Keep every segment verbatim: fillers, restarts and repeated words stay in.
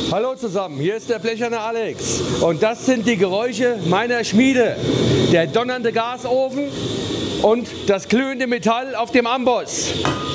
Hallo zusammen, hier ist der blecherne Alex und das sind die Geräusche meiner Schmiede. Der donnernde Gasofen und das glühende Metall auf dem Amboss.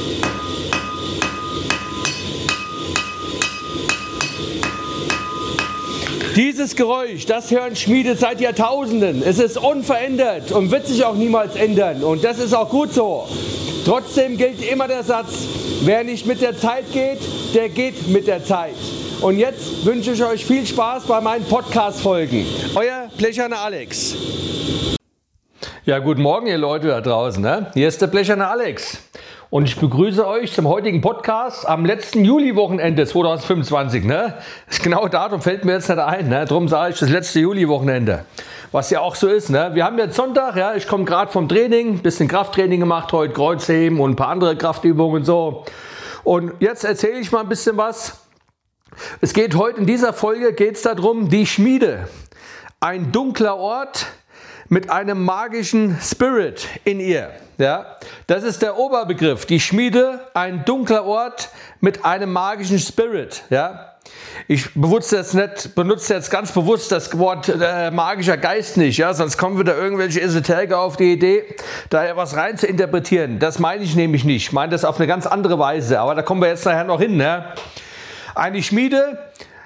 Dieses Geräusch, das hören Schmiede seit Jahrtausenden. Es ist unverändert und wird sich auch niemals ändern und das ist auch gut so. Trotzdem gilt immer der Satz, wer nicht mit der Zeit geht, der geht mit der Zeit. Und jetzt wünsche ich euch viel Spaß bei meinen Podcast-Folgen. Euer blecherne Alex. Ja, guten Morgen ihr Leute da draußen. Ne? Hier ist der blecherne Alex. Und ich begrüße euch zum heutigen Podcast am letzten Juli-Wochenende zweitausendfünfundzwanzig. Ne? Das genaue Datum fällt mir jetzt nicht ein. Ne? Darum sage ich das letzte Juli-Wochenende. Was ja auch so ist. Ne? Wir haben jetzt Sonntag. Ja? Ich komme gerade vom Training. Ein bisschen Krafttraining gemacht heute. Kreuzheben und ein paar andere Kraftübungen und so. Und jetzt erzähle ich mal ein bisschen was. Es geht heute in dieser Folge geht es darum, die Schmiede. Ein dunkler Ort mit einem magischen Spirit in ihr. Ja, das ist der Oberbegriff. Die Schmiede, ein dunkler Ort mit einem magischen Spirit. Ja, ich benutze jetzt, nicht, benutze jetzt ganz bewusst das Wort äh, magischer Geist nicht. Ja, sonst kommen wieder irgendwelche Esoteriker auf die Idee, da was rein zu interpretieren. Das meine ich nämlich nicht. Ich meine das auf eine ganz andere Weise. Aber da kommen wir jetzt nachher noch hin. Ne? Eine Schmiede,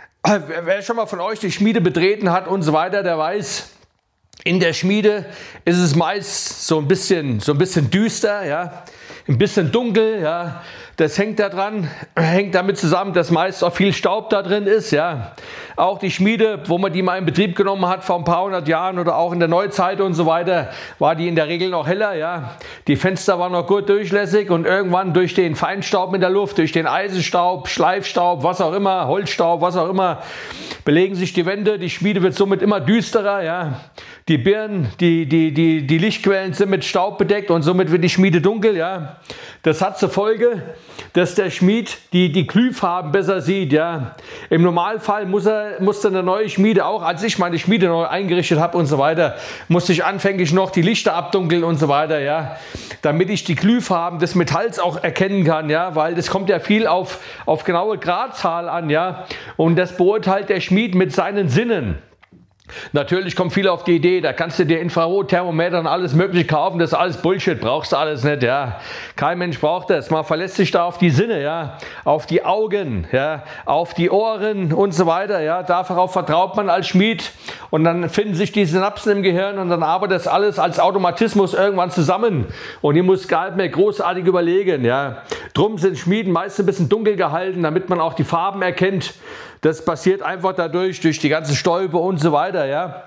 wer schon mal von euch die Schmiede betreten hat und so weiter, der weiß, in der Schmiede ist es meist so ein bisschen, so ein bisschen düster, ja, ein bisschen dunkel, ja. Das hängt da dran, hängt damit zusammen, dass meist auch viel Staub da drin ist, ja. Auch die Schmiede, wo man die mal in Betrieb genommen hat vor ein paar hundert Jahren oder auch in der Neuzeit und so weiter, war die in der Regel noch heller, ja. Die Fenster waren noch gut durchlässig und irgendwann durch den Feinstaub in der Luft, durch den Eisenstaub, Schleifstaub, was auch immer, Holzstaub, was auch immer, belegen sich die Wände. Die Schmiede wird somit immer düsterer, ja. Die Birnen, die, die, die, die Lichtquellen sind mit Staub bedeckt und somit wird die Schmiede dunkel, ja. Das hat zur Folge, dass der Schmied die, die Glühfarben besser sieht, ja. Im Normalfall muss er, musste eine neue Schmiede auch, als ich meine Schmiede neu eingerichtet habe und so weiter, musste ich anfänglich noch die Lichter abdunkeln und so weiter, ja. Damit ich die Glühfarben des Metalls auch erkennen kann, ja. Weil das kommt ja viel auf, auf genaue Gradzahl an, ja. Und das beurteilt der Schmied mit seinen Sinnen. Natürlich kommen viele auf die Idee, da kannst du dir Infrarotthermometer und alles mögliche kaufen, das ist alles Bullshit, brauchst du alles nicht, ja. Kein Mensch braucht das, man verlässt sich da auf die Sinne, ja, auf die Augen, ja, auf die Ohren und so weiter, ja. Darauf vertraut man als Schmied und dann finden sich die Synapsen im Gehirn und dann arbeitet das alles als Automatismus irgendwann zusammen und ihr müsst gar nicht mehr großartig überlegen, ja. Drum sind Schmieden meist ein bisschen dunkel gehalten, damit man auch die Farben erkennt. Das passiert einfach dadurch, durch die ganzen Stäube und so weiter, ja.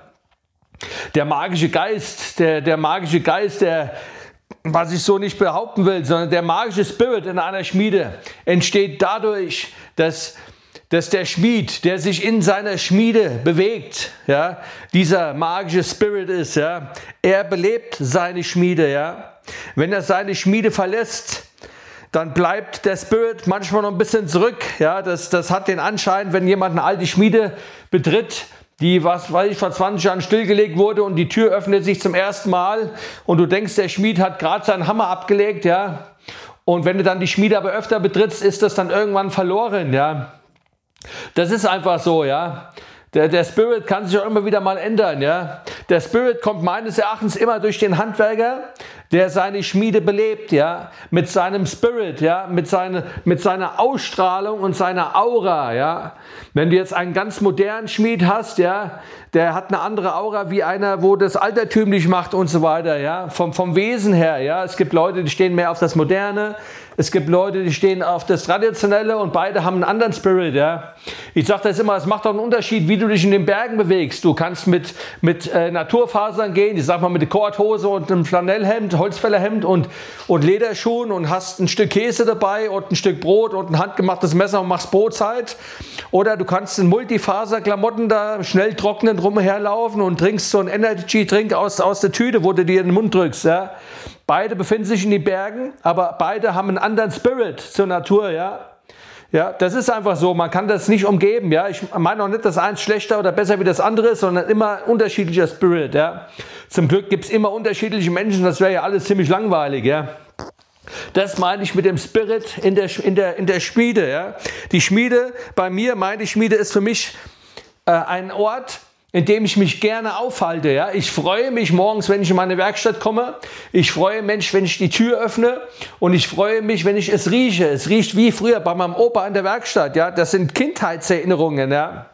Der magische Geist, der, der magische Geist, der, was ich so nicht behaupten will, sondern der magische Spirit in einer Schmiede entsteht dadurch, dass, dass der Schmied, der sich in seiner Schmiede bewegt, ja, dieser magische Spirit ist, ja. Er belebt seine Schmiede, ja. Wenn er seine Schmiede verlässt, dann bleibt der Spirit manchmal noch ein bisschen zurück. Ja, das, das hat den Anschein, wenn jemand eine alte Schmiede betritt, die was weiß ich, vor zwanzig Jahren stillgelegt wurde und die Tür öffnet sich zum ersten Mal und du denkst, der Schmied hat gerade seinen Hammer abgelegt, ja. Und wenn du dann die Schmiede aber öfter betrittst, ist das dann irgendwann verloren, ja. Das ist einfach so, ja. Der, der Spirit kann sich auch immer wieder mal ändern, ja. Der Spirit kommt meines Erachtens immer durch den Handwerker, der seine Schmiede belebt, ja, mit seinem Spirit, ja, mit, seine, mit seiner Ausstrahlung und seiner Aura, ja. Wenn du jetzt einen ganz modernen Schmied hast, ja, der hat eine andere Aura wie einer, wo das altertümlich macht und so weiter, ja, vom, vom Wesen her, ja. Es gibt Leute, die stehen mehr auf das Moderne, es gibt Leute, die stehen auf das Traditionelle und beide haben einen anderen Spirit, ja. Ich sage das immer, es macht doch einen Unterschied, wie du dich in den Bergen bewegst. Du kannst mit, mit äh, Naturfasern gehen, ich sag mal mit der Korthose und einem Flanellhemd, Holzfällerhemd und, und Lederschuhen und hast ein Stück Käse dabei und ein Stück Brot und ein handgemachtes Messer und machst Brotzeit. Oder du kannst in Multifaserklamotten da schnell trocknen rumherlaufen und trinkst so einen Energy-Drink aus, aus der Tüte, wo du dir in den Mund drückst, ja. Beide befinden sich in den Bergen, aber beide haben einen anderen Spirit zur Natur, ja. Ja, das ist einfach so, man kann das nicht umgeben, ja. Ich meine auch nicht, dass eins schlechter oder besser wie das andere ist, sondern immer unterschiedlicher Spirit, ja. Zum Glück gibt es immer unterschiedliche Menschen, das wäre ja alles ziemlich langweilig, ja. Das meine ich mit dem Spirit in der, in der, in der Schmiede. Ja. Die Schmiede, bei mir, meine Schmiede ist für mich äh, ein Ort, in dem ich mich gerne aufhalte. Ja. Ich freue mich morgens, wenn ich in meine Werkstatt komme. Ich freue mich, wenn ich die Tür öffne. Und ich freue mich, wenn ich es rieche. Es riecht wie früher bei meinem Opa in der Werkstatt. Ja. Das sind Kindheitserinnerungen. Ja.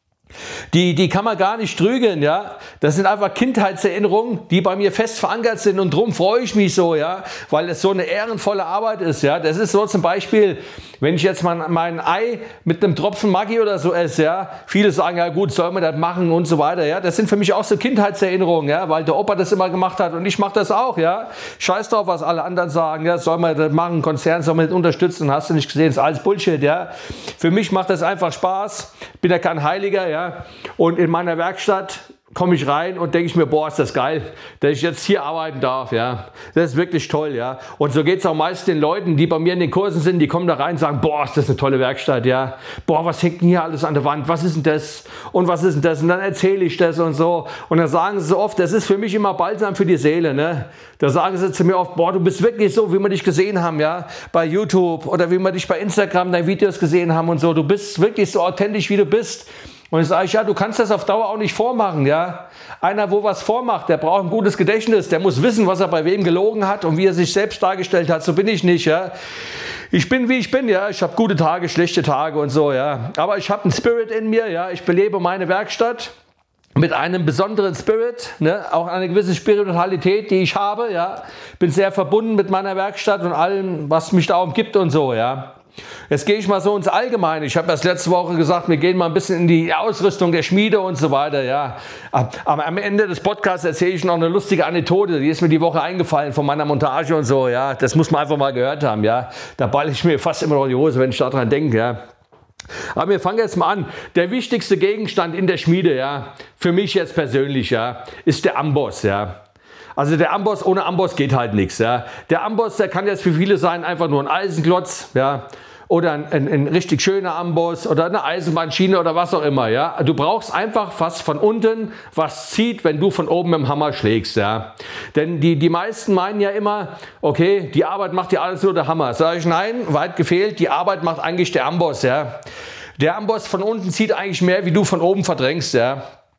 Die, die kann man gar nicht trügeln, ja. Das sind einfach Kindheitserinnerungen, die bei mir fest verankert sind und darum freue ich mich so, ja, weil es so eine ehrenvolle Arbeit ist, ja. Das ist so zum Beispiel, wenn ich jetzt mal mein Ei mit einem Tropfen Maggi oder so esse, ja. Viele sagen, ja gut, soll man das machen und so weiter, ja. Das sind für mich auch so Kindheitserinnerungen, ja, weil der Opa das immer gemacht hat und ich mache das auch, ja. Scheiß drauf, was alle anderen sagen, ja, soll man das machen, Konzern soll man das unterstützen, hast du nicht gesehen, ist alles Bullshit, ja. Für mich macht das einfach Spaß, bin ja kein Heiliger, ja. Und in meiner Werkstatt komme ich rein und denke ich mir, boah, ist das geil, dass ich jetzt hier arbeiten darf, ja. Das ist wirklich toll, ja. Und so geht es auch meist den Leuten, die bei mir in den Kursen sind, die kommen da rein und sagen, boah, ist das eine tolle Werkstatt, ja. Boah, was hängt denn hier alles an der Wand? Was ist denn das? Und was ist denn das? Und dann erzähle ich das und so. Und dann sagen sie so oft, das ist für mich immer balsam für die Seele, ne. Da sagen sie zu mir oft, boah, du bist wirklich so, wie wir dich gesehen haben, ja, bei YouTube oder wie wir dich bei Instagram, deine Videos gesehen haben und so. Du bist wirklich so authentisch, wie du bist. Und ich sage, ja, du kannst das auf Dauer auch nicht vormachen, ja. Einer, wo was vormacht, der braucht ein gutes Gedächtnis, der muss wissen, was er bei wem gelogen hat und wie er sich selbst dargestellt hat. So bin ich nicht, ja. Ich bin, wie ich bin, ja. Ich habe gute Tage, schlechte Tage und so, ja. Aber ich habe einen Spirit in mir, ja. Ich belebe meine Werkstatt mit einem besonderen Spirit, ne, auch eine gewisse Spiritualität, die ich habe, ja. Bin sehr verbunden mit meiner Werkstatt und allem, was mich da umgibt und so, ja. Jetzt gehe ich mal so ins Allgemeine. Ich habe das letzte Woche gesagt, wir gehen mal ein bisschen in die Ausrüstung der Schmiede und so weiter, ja. Aber am Ende des Podcasts erzähle ich noch eine lustige Anekdote, die ist mir die Woche eingefallen von meiner Montage und so, ja. Das muss man einfach mal gehört haben, ja. Da balle ich mir fast immer noch die Hose, wenn ich daran denke, ja. Aber wir fangen jetzt mal an. Der wichtigste Gegenstand in der Schmiede, ja, für mich jetzt persönlich, ja, ist der Amboss, ja. Also der Amboss, ohne Amboss geht halt nichts, ja. Der Amboss, der kann jetzt für viele sein, einfach nur ein Eisenklotz, ja. Oder ein, ein, ein richtig schöner Amboss oder eine Eisenbahnschiene oder was auch immer, ja. Du brauchst einfach was von unten, was zieht, wenn du von oben mit dem Hammer schlägst, ja. Denn die, die meisten meinen ja immer, okay, die Arbeit macht ja alles nur der Hammer. Sag ich, nein, weit gefehlt, die Arbeit macht eigentlich der Amboss, ja. Der Amboss von unten zieht eigentlich mehr, wie du von oben verdrängst, ja.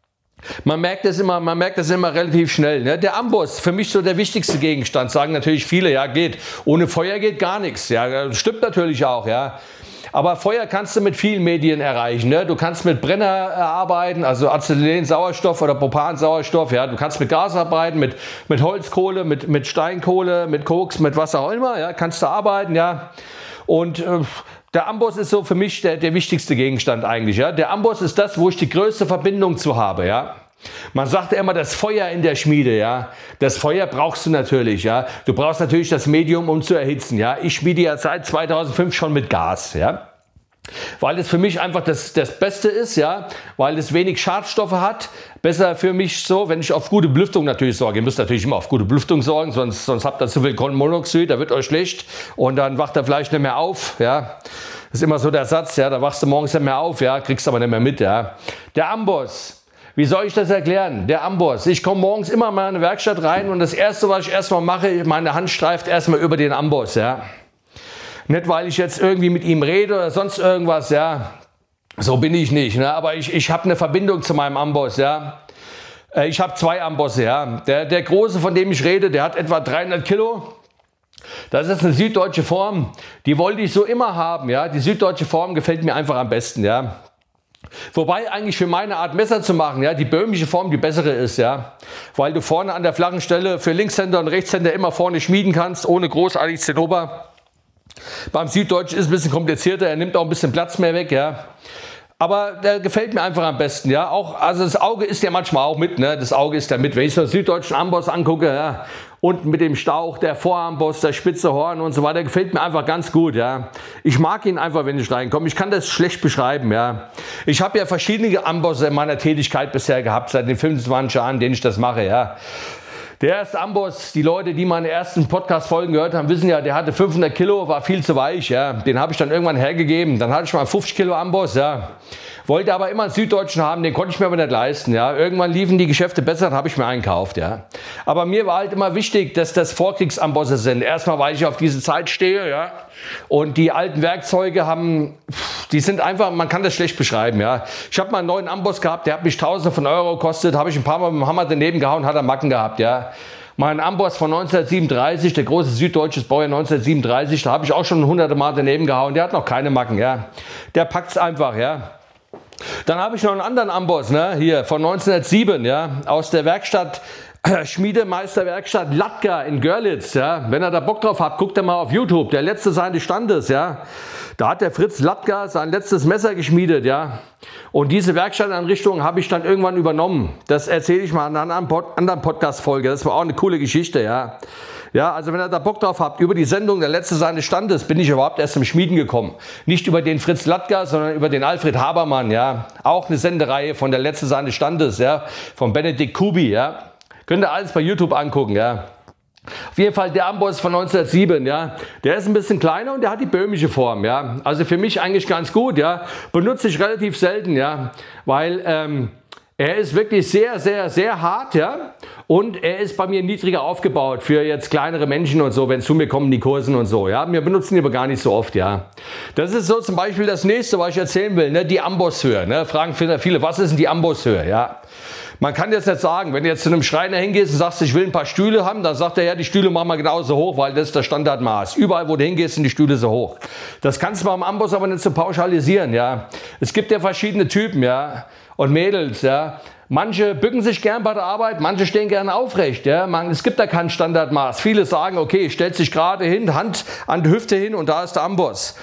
Man merkt das immer, man merkt das immer relativ schnell. Ne? Der Amboss, für mich so der wichtigste Gegenstand, sagen natürlich viele, ja geht. Ohne Feuer geht gar nichts. Ja, stimmt natürlich auch, ja. Aber Feuer kannst du mit vielen Medien erreichen. Ne? Du kannst mit Brenner arbeiten, also Acetylen-Sauerstoff oder Propan-Sauerstoff. Ja? Du kannst mit Gas arbeiten, mit, mit Holzkohle, mit, mit Steinkohle, mit Koks, mit was auch immer. Ja? Kannst du arbeiten, ja. Und äh, der Amboss ist so für mich der, der wichtigste Gegenstand eigentlich. Ja? Der Amboss ist das, wo ich die größte Verbindung zu habe. Ja? Man sagt ja immer, das Feuer in der Schmiede. Ja? Das Feuer brauchst du natürlich. Ja? Du brauchst natürlich das Medium, um zu erhitzen. Ja? Ich schmiede ja seit zweitausendfünf schon mit Gas. Ja? Weil es für mich einfach das, das Beste ist, ja, weil es wenig Schadstoffe hat. Besser für mich so, wenn ich auf gute Belüftung natürlich sorge. Ihr müsst natürlich immer auf gute Belüftung sorgen, sonst, sonst habt ihr zu viel Kohlenmonoxid, da wird euch schlecht und dann wacht ihr vielleicht nicht mehr auf, ja. Das ist immer so der Satz, ja, da wachst du morgens nicht mehr auf, ja, kriegst aber nicht mehr mit, ja. Der Amboss. Wie soll ich das erklären? Der Amboss. Ich komme morgens immer in meine Werkstatt rein und das Erste, was ich erstmal mache, meine Hand streift erstmal über den Amboss, ja. Nicht, weil ich jetzt irgendwie mit ihm rede oder sonst irgendwas, ja. So bin ich nicht, ne? Aber ich, ich habe eine Verbindung zu meinem Amboss, ja. Ich habe zwei Ambosse, ja. Der, der große, von dem ich rede, der hat etwa dreihundert Kilo. Das ist eine süddeutsche Form. Die wollte ich so immer haben, ja. Die süddeutsche Form gefällt mir einfach am besten, ja. Wobei eigentlich für meine Art Messer zu machen, ja, die böhmische Form die bessere ist, ja. Weil du vorne an der flachen Stelle für Linkshänder und Rechtshänder immer vorne schmieden kannst, ohne großartig Zinnober. Beim Süddeutschen ist es ein bisschen komplizierter, er nimmt auch ein bisschen Platz mehr weg, ja. Aber der gefällt mir einfach am besten, ja. Auch, also das Auge ist ja manchmal auch mit, ne. Das Auge ist da mit. Wenn ich so den süddeutschen Amboss angucke, ja, unten mit dem Stauch, der Voramboss, der spitze Horn und so weiter, gefällt mir einfach ganz gut, ja. Ich mag ihn einfach, wenn ich reinkomme. Ich kann das schlecht beschreiben, ja. Ich habe ja verschiedene Ambosse in meiner Tätigkeit bisher gehabt, seit den fünfundzwanzig Jahren, in denen ich das mache, ja. Der erste Amboss, die Leute, die meine ersten Podcast-Folgen gehört haben, wissen ja, der hatte fünfhundert Kilo, war viel zu weich, ja. Den habe ich dann irgendwann hergegeben. Dann hatte ich mal fünfzig Kilo Amboss, ja. wollte aber immer einen Süddeutschen haben, den konnte ich mir aber nicht leisten. Ja. Irgendwann liefen die Geschäfte besser, dann habe ich mir einen gekauft. Ja. Aber mir war halt immer wichtig, dass das Vorkriegsambosse sind. Erstmal, weil ich auf diese Zeit stehe, ja. Und die alten Werkzeuge haben, die sind einfach, man kann das schlecht beschreiben. Ja. Ich habe mal einen neuen Amboss gehabt, der hat mich Tausende von Euro gekostet, habe ich ein paar Mal mit dem Hammer daneben gehauen, hat er Macken gehabt. Ja. Mein Amboss von neunzehnhundertsiebenunddreißig, der große süddeutsche Baujahr neunzehnhundertsiebenunddreißig, da habe ich auch schon hunderte Mal daneben gehauen. Der hat noch keine Macken, ja. Der packt's einfach, ja. Dann habe ich noch einen anderen Amboss, ne, hier von neunzehnhundertsieben, ja, aus der Werkstatt Schmiedemeisterwerkstatt Latka in Görlitz, ja. Wenn ihr da Bock drauf habt, guckt ihr mal auf YouTube. Der letzte seines Standes, ja. Da hat der Fritz Latka sein letztes Messer geschmiedet, ja. Und diese Werkstattanrichtung habe ich dann irgendwann übernommen. Das erzähle ich mal in einer anderen Podcast-Folge. Das war auch eine coole Geschichte, ja. Ja, also wenn ihr da Bock drauf habt, über die Sendung Der Letzte seines Standes bin ich überhaupt erst zum Schmieden gekommen. Nicht über den Fritz Latka, sondern über den Alfred Habermann, ja. Auch eine Sendereihe von Der Letzte seines Standes, ja. Von Benedikt Kubi, ja. Könnt ihr alles bei YouTube angucken, ja. Auf jeden Fall der Amboss von neunzehnhundertsieben, ja, der ist ein bisschen kleiner und der hat die böhmische Form, ja. Also für mich eigentlich ganz gut, ja. Benutze ich relativ selten, ja, weil ähm, er ist wirklich sehr, sehr, sehr hart, ja. Und er ist bei mir niedriger aufgebaut für jetzt kleinere Menschen und so, wenn zu mir kommen, die Kursen und so, ja. Wir benutzen ihn aber gar nicht so oft, ja. Das ist so zum Beispiel das nächste, was ich erzählen will, ne, die Ambosshöhe, ne. Fragen viele, was ist denn die Ambosshöhe, ja. Man kann jetzt nicht sagen, wenn du jetzt zu einem Schreiner hingehst und sagst, ich will ein paar Stühle haben, dann sagt er, ja, die Stühle machen wir genauso hoch, weil das ist das Standardmaß. Überall, wo du hingehst, sind die Stühle so hoch. Das kannst du beim Amboss aber nicht so pauschalisieren, ja. Es gibt ja verschiedene Typen, ja, und Mädels, ja. Manche bücken sich gern bei der Arbeit, manche stehen gern aufrecht. Ja. Man, es gibt da kein Standardmaß. Viele sagen, okay, stellt sich gerade hin, Hand an die Hüfte hin und da ist der Amboss.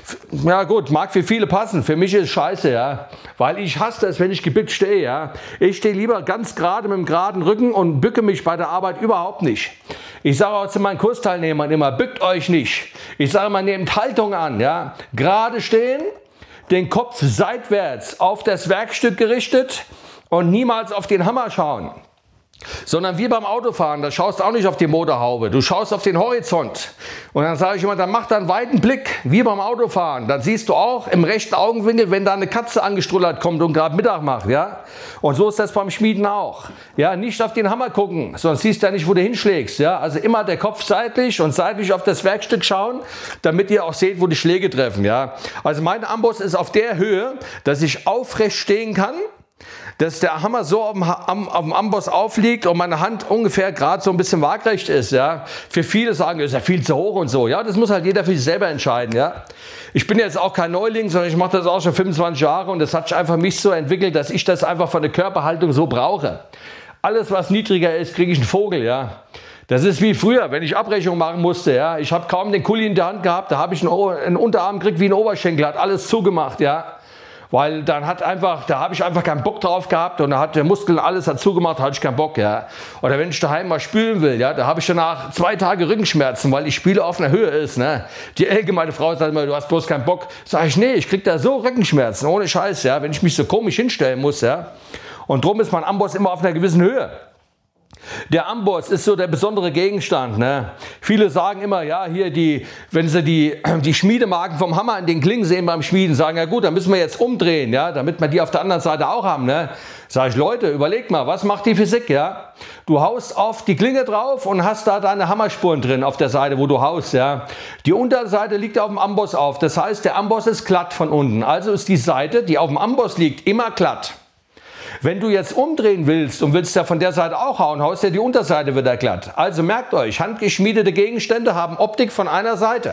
Ja gut, mag für viele passen. Für mich ist es scheiße, ja. Weil ich hasse es, wenn ich gebückt stehe. Ja. Ich stehe lieber ganz gerade mit dem geraden Rücken und bücke mich bei der Arbeit überhaupt nicht. Ich sage auch zu meinen Kursteilnehmern immer, bückt euch nicht. Ich sage mal, nehmt Haltung an. Ja. Gerade stehen, den Kopf seitwärts auf das Werkstück gerichtet. Und niemals auf den Hammer schauen, sondern wie beim Autofahren, da schaust du auch nicht auf die Motorhaube, du schaust auf den Horizont. Und dann sage ich immer, dann mach da einen weiten Blick, wie beim Autofahren. Dann siehst du auch im rechten Augenwinkel, wenn da eine Katze angestrullert kommt und gerade Mittag macht, ja. Und so ist das beim Schmieden auch. Ja, nicht auf den Hammer gucken, sonst siehst du ja nicht, wo du hinschlägst, ja. Also immer der Kopf seitlich und seitlich auf das Werkstück schauen, damit ihr auch seht, wo die Schläge treffen, ja. Also mein Amboss ist auf der Höhe, dass ich aufrecht stehen kann, dass der Hammer so auf dem, am, auf dem Amboss aufliegt und meine Hand ungefähr gerade so ein bisschen waagrecht ist. Ja. Für viele sagen, das ist ja viel zu hoch und so. Ja, das muss halt jeder für sich selber entscheiden. Ja. Ich bin jetzt auch kein Neuling, sondern ich mache das auch schon fünfundzwanzig Jahre und das hat sich einfach mich so entwickelt, dass ich das einfach von der Körperhaltung so brauche. Alles, was niedriger ist, kriege ich einen Vogel. Ja. Das ist wie früher, wenn ich Abrechnung machen musste. Ja. Ich habe kaum den Kuli in der Hand gehabt, da habe ich einen, einen Unterarm gekriegt wie ein Oberschenkel, hat alles zugemacht. Ja. Weil dann hat einfach, da habe ich einfach keinen Bock drauf gehabt und da hat der Muskel alles hat zugemacht, hatte ich keinen Bock, ja. Oder wenn ich daheim mal spülen will, ja, da habe ich danach zwei Tage Rückenschmerzen, weil die Spüle auf einer Höhe ist, ne. Die allgemeine Frau sagt immer, du hast bloß keinen Bock. Sag ich, nee, ich krieg da so Rückenschmerzen, ohne Scheiß, ja, wenn ich mich so komisch hinstellen muss, ja. Und drum ist mein Amboss immer auf einer gewissen Höhe. Der Amboss ist so der besondere Gegenstand. Ne? Viele sagen immer, ja, hier die, wenn sie die, die Schmiedemarken vom Hammer in den Klingen sehen beim Schmieden, sagen, ja gut, dann müssen wir jetzt umdrehen, ja, damit wir die auf der anderen Seite auch haben. Ne? Sag ich, Leute, überlegt mal, was macht die Physik? Ja? Du haust auf die Klinge drauf und hast da deine Hammerspuren drin auf der Seite, wo du haust. Ja? Die Unterseite liegt auf dem Amboss auf. Das heißt, der Amboss ist glatt von unten. Also ist die Seite, die auf dem Amboss liegt, immer glatt. Wenn du jetzt umdrehen willst und willst ja von der Seite auch hauen, haust ja die Unterseite wieder glatt. Also merkt euch, handgeschmiedete Gegenstände haben Optik von einer Seite.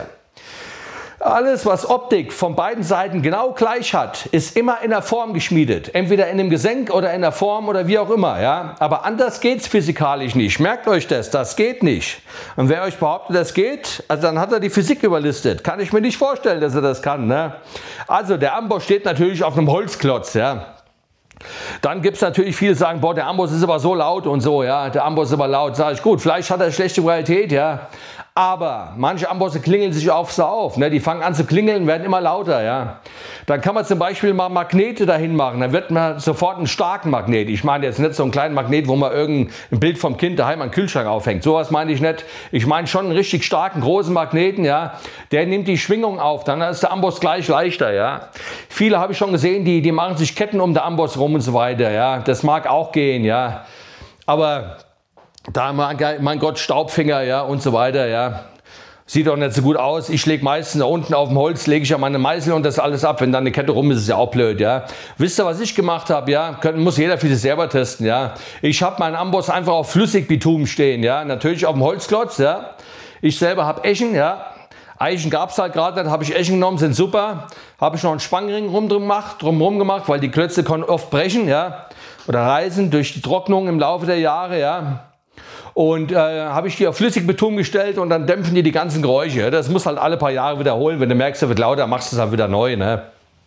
Alles, was Optik von beiden Seiten genau gleich hat, ist immer in der Form geschmiedet. Entweder in einem Gesenk oder in der Form oder wie auch immer. Ja? Aber anders geht es physikalisch nicht. Merkt euch das, das geht nicht. Und wer euch behauptet, das geht, also dann hat er die Physik überlistet. Kann ich mir nicht vorstellen, dass er das kann. Ne? Also der Amboss steht natürlich auf einem Holzklotz. Ja? Dann gibt es natürlich viele, die sagen, boah, der Amboss ist aber so laut und so, ja, der Amboss ist aber laut. Sag ich, gut, vielleicht hat er schlechte Qualität, ja, Aber manche Ambosse klingeln sich auf so auf. Ne? Die fangen an zu klingeln, werden immer lauter. Ja? Dann kann man zum Beispiel mal Magnete dahin machen. Dann wird man sofort einen starken Magnet. Ich meine jetzt nicht so einen kleinen Magnet, wo man irgendein Bild vom Kind daheim an den Kühlschrank aufhängt. Sowas meine ich nicht. Ich meine schon einen richtig starken, großen Magneten. Ja? Der nimmt die Schwingung auf. Dann ist der Amboss gleich leichter. Ja? Viele habe ich schon gesehen, die, die machen sich Ketten um den Amboss rum und so weiter. Ja? Das mag auch gehen. Ja? Aber da, mein Gott, Staubfinger, ja, und so weiter, ja. Sieht doch nicht so gut aus. Ich lege meistens da unten auf dem Holz, lege ich ja meine Meißel und das alles ab. Wenn dann eine Kette rum ist, ist es ja auch blöd, ja. Wisst ihr, was ich gemacht habe, ja? Können, muss jeder für sich selber testen, ja. Ich habe meinen Amboss einfach auf Flüssigbitumen stehen, ja. Natürlich auf dem Holzklotz, ja. Ich selber habe Eschen, ja. Eichen gab es halt gerade nicht, habe ich Eschen genommen, sind super. Habe ich noch einen Spannring rum drum gemacht, drumherum gemacht, weil die Klötze können oft brechen, ja. Oder reißen durch die Trocknung im Laufe der Jahre, ja. Und äh, habe ich die auf Flüssigbeton gestellt und dann dämpfen die die ganzen Geräusche. Das muss halt alle paar Jahre wiederholen. Wenn du merkst, er wird lauter, machst du es halt wieder neu. Ne?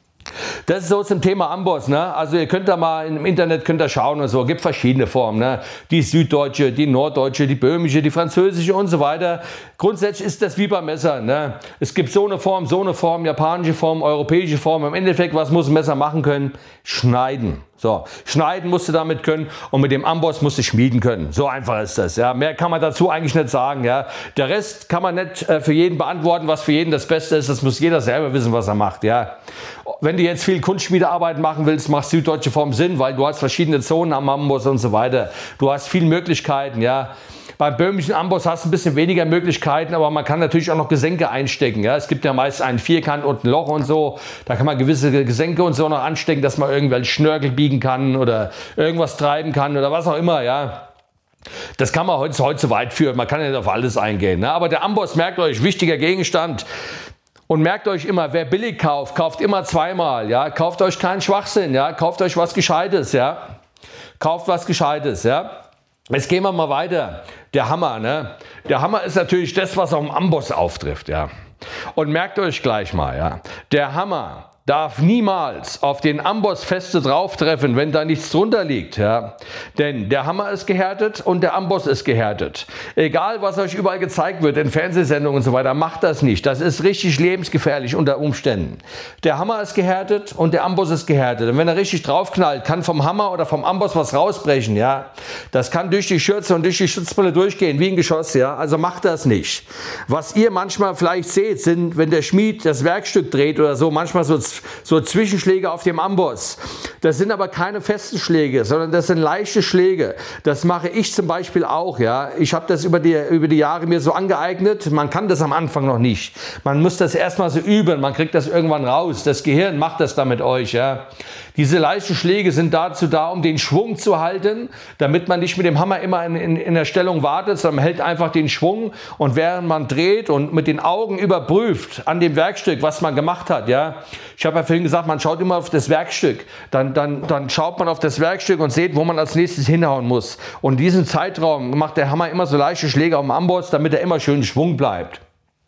Das ist so zum Thema Amboss. Ne? Also ihr könnt da mal im Internet könnt ihr schauen und so. Es gibt verschiedene Formen. Ne? Die süddeutsche, die norddeutsche, die böhmische, die französische und so weiter. Grundsätzlich ist das wie beim Messer. Ne? Es gibt so eine Form, so eine Form, japanische Form, europäische Form. Im Endeffekt, was muss ein Messer machen können? Schneiden. So, schneiden musst du damit können und mit dem Amboss musst du schmieden können. So einfach ist das. Ja. Mehr kann man dazu eigentlich nicht sagen. Ja. Der Rest kann man nicht äh, für jeden beantworten, was für jeden das Beste ist. Das muss jeder selber wissen, was er macht. Ja. Wenn du jetzt viel Kunstschmiedearbeit machen willst, macht süddeutsche Form Sinn, weil du hast verschiedene Zonen am Amboss und so weiter. Du hast viele Möglichkeiten. Ja. Beim böhmischen Amboss hast du ein bisschen weniger Möglichkeiten, aber man kann natürlich auch noch Gesenke einstecken. Ja? Es gibt ja meist einen Vierkant und ein Loch und so. Da kann man gewisse Gesenke und so noch anstecken, dass man irgendwelche Schnörkel biegen kann oder irgendwas treiben kann oder was auch immer. Ja? Das kann man heute, heute zu weit führen. Man kann ja nicht auf alles eingehen. Ne? Aber der Amboss, merkt euch, wichtiger Gegenstand. Und merkt euch immer, wer billig kauft, kauft immer zweimal. Ja? Kauft euch keinen Schwachsinn. Ja? Kauft euch was Gescheites. Ja? Kauft was Gescheites. Ja? Jetzt gehen wir mal weiter. Der Hammer, ne? Der Hammer ist natürlich das, was auf dem Amboss auftrifft, ja. Und merkt euch gleich mal, ja. Der Hammer darf niemals auf den Amboss feste drauf treffen, wenn da nichts drunter liegt, ja. Denn der Hammer ist gehärtet und der Amboss ist gehärtet. Egal, was euch überall gezeigt wird, in Fernsehsendungen und so weiter, macht das nicht. Das ist richtig lebensgefährlich unter Umständen. Der Hammer ist gehärtet und der Amboss ist gehärtet. Und wenn er richtig draufknallt, kann vom Hammer oder vom Amboss was rausbrechen, ja. Das kann durch die Schürze und durch die Schutzbrille durchgehen, wie ein Geschoss, ja. Also macht das nicht. Was ihr manchmal vielleicht seht, sind, wenn der Schmied das Werkstück dreht oder so, manchmal so so Zwischenschläge auf dem Amboss. Das sind aber keine festen Schläge, sondern das sind leichte Schläge. Das mache ich zum Beispiel auch. Ja. Ich habe das über die, über die Jahre mir so angeeignet. Man kann das am Anfang noch nicht. Man muss das erstmal so üben. Man kriegt das irgendwann raus. Das Gehirn macht das da mit euch. Ja. Diese leichten Schläge sind dazu da, um den Schwung zu halten, damit man nicht mit dem Hammer immer in, in, in der Stellung wartet, sondern man hält einfach den Schwung und während man dreht und mit den Augen überprüft an dem Werkstück, was man gemacht hat. Ja. Ich habe ja vorhin gesagt, man schaut immer auf das Werkstück. Dann, dann, dann schaut man auf das Werkstück und sieht, wo man als nächstes hinhauen muss. Und in diesem Zeitraum macht der Hammer immer so leichte Schläge auf dem Amboss, damit er immer schön Schwung bleibt.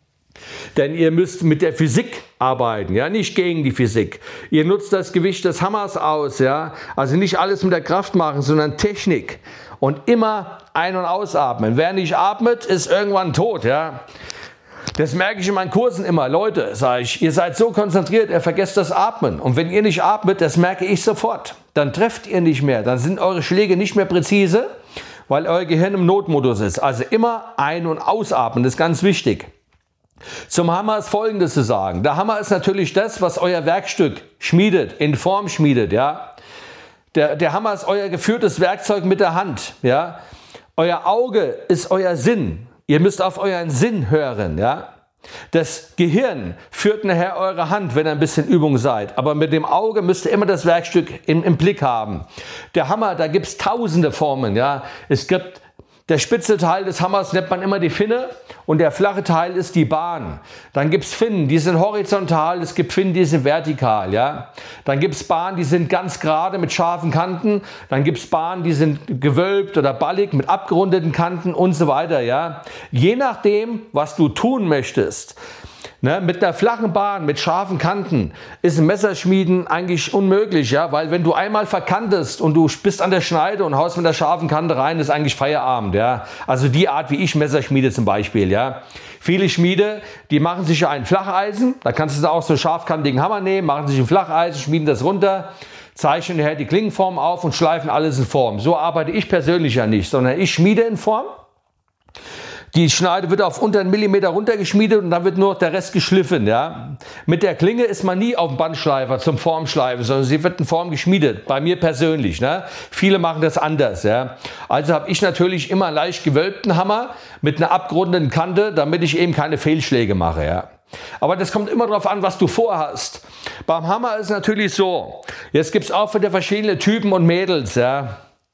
Denn ihr müsst mit der Physik arbeiten, ja, nicht gegen die Physik. Ihr nutzt das Gewicht des Hammers aus, ja, also nicht alles mit der Kraft machen, sondern Technik. Und immer ein- und ausatmen. Wer nicht atmet, ist irgendwann tot, ja. Das merke ich in meinen Kursen immer. Leute, sage ich, ihr seid so konzentriert, ihr vergesst das Atmen. Und wenn ihr nicht atmet, das merke ich sofort. Dann trefft ihr nicht mehr. Dann sind eure Schläge nicht mehr präzise, weil euer Gehirn im Notmodus ist. Also immer ein- und ausatmen, das ist ganz wichtig. Zum Hammer ist Folgendes zu sagen. Der Hammer ist natürlich das, was euer Werkstück schmiedet, in Form schmiedet. Ja? Der, der Hammer ist euer geführtes Werkzeug mit der Hand. Ja? Euer Auge ist euer Sinn. Ihr müsst auf euren Sinn hören. Ja? Das Gehirn führt nachher eure Hand, wenn ihr ein bisschen Übung seid. Aber mit dem Auge müsst ihr immer das Werkstück im, im Blick haben. Der Hammer, da gibt es tausende Formen. Ja? Es gibt der spitze Teil des Hammers nennt man immer die Finne und der flache Teil ist die Bahn. Dann gibt es Finnen, die sind horizontal, es gibt Finnen, die sind vertikal. Ja? Dann gibt es Bahnen, die sind ganz gerade mit scharfen Kanten. Dann gibt es Bahnen, die sind gewölbt oder ballig mit abgerundeten Kanten und so weiter. Ja? Je nachdem, was du tun möchtest, Ne, mit einer flachen Bahn, mit scharfen Kanten ist ein Messerschmieden eigentlich unmöglich, ja, weil wenn du einmal verkantest und du bist an der Schneide und haust mit der scharfen Kante rein, ist eigentlich Feierabend, ja. Also die Art, wie ich Messer schmiede zum Beispiel, ja. Viele Schmiede, die machen sich ja ein Flacheisen, da kannst du da auch so scharfkantigen Hammer nehmen, machen sich ein Flacheisen, schmieden das runter, zeichnen nachher die Klingenform auf und schleifen alles in Form. So arbeite ich persönlich ja nicht, sondern ich schmiede in Form. Die Schneide wird auf unter einen Millimeter runtergeschmiedet und dann wird nur der Rest geschliffen. Ja. Mit der Klinge ist man nie auf dem Bandschleifer zum Formschleifen, sondern sie wird in Form geschmiedet, bei mir persönlich. Ne. Viele machen das anders. Ja. Also habe ich natürlich immer einen leicht gewölbten Hammer mit einer abgerundeten Kante, damit ich eben keine Fehlschläge mache. Ja. Aber das kommt immer darauf an, was du vorhast. Beim Hammer ist es natürlich so, jetzt gibt es auch wieder verschiedene Typen und Mädels. Ja.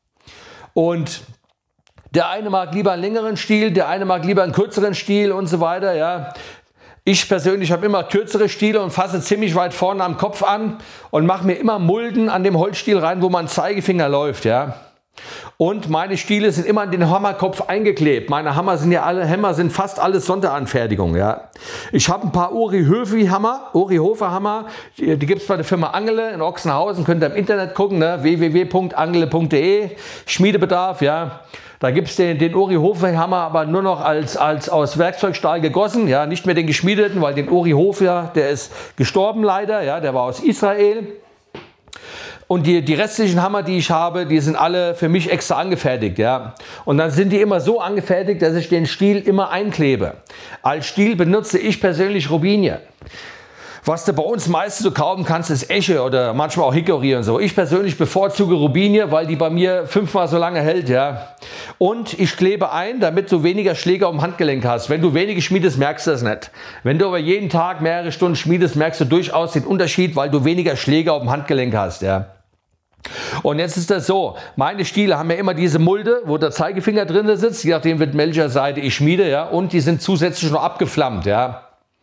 Und der eine mag lieber einen längeren Stiel, der eine mag lieber einen kürzeren Stiel und so weiter. Ja. Ich persönlich habe immer kürzere Stiele und fasse ziemlich weit vorne am Kopf an und mache mir immer Mulden an dem Holzstiel rein, wo mein Zeigefinger läuft. Ja. Und meine Stiele sind immer an den Hammerkopf eingeklebt. Meine Hammer sind ja alle, Hämmer sind fast alles Sonderanfertigung. Ja. Ich habe ein paar Uri-Höfi-Hammer, Uri-Hofer-Hammer, die, die gibt es bei der Firma Angele in Ochsenhausen, könnt ihr im Internet gucken, ne? w w w punkt angele punkt de, Schmiedebedarf, ja. Da gibt es den, den Uri-Hofer-Hammer aber nur noch als, als aus Werkzeugstahl gegossen, ja, nicht mehr den geschmiedeten, weil den Uri-Hofer, der ist gestorben leider, ja, der war aus Israel. Und die, die restlichen Hammer, die ich habe, die sind alle für mich extra angefertigt. Ja. Und dann sind die immer so angefertigt, dass ich den Stiel immer einklebe. Als Stiel benutze ich persönlich Robinie. Was du bei uns meistens so kaufen kannst, ist Esche oder manchmal auch Hickory und so. Ich persönlich bevorzuge Robinie, weil die bei mir fünfmal so lange hält. Ja. Und ich klebe ein, damit du weniger Schläge am Handgelenk hast. Wenn du wenige schmiedest, merkst du das nicht. Wenn du aber jeden Tag mehrere Stunden schmiedest, merkst du durchaus den Unterschied, weil du weniger Schläge auf dem Handgelenk hast. Ja. Und jetzt ist das so, meine Stiele haben ja immer diese Mulde, wo der Zeigefinger drin sitzt, je nachdem mit welcher Seite ich schmiede, ja, und die sind zusätzlich noch abgeflammt, ja,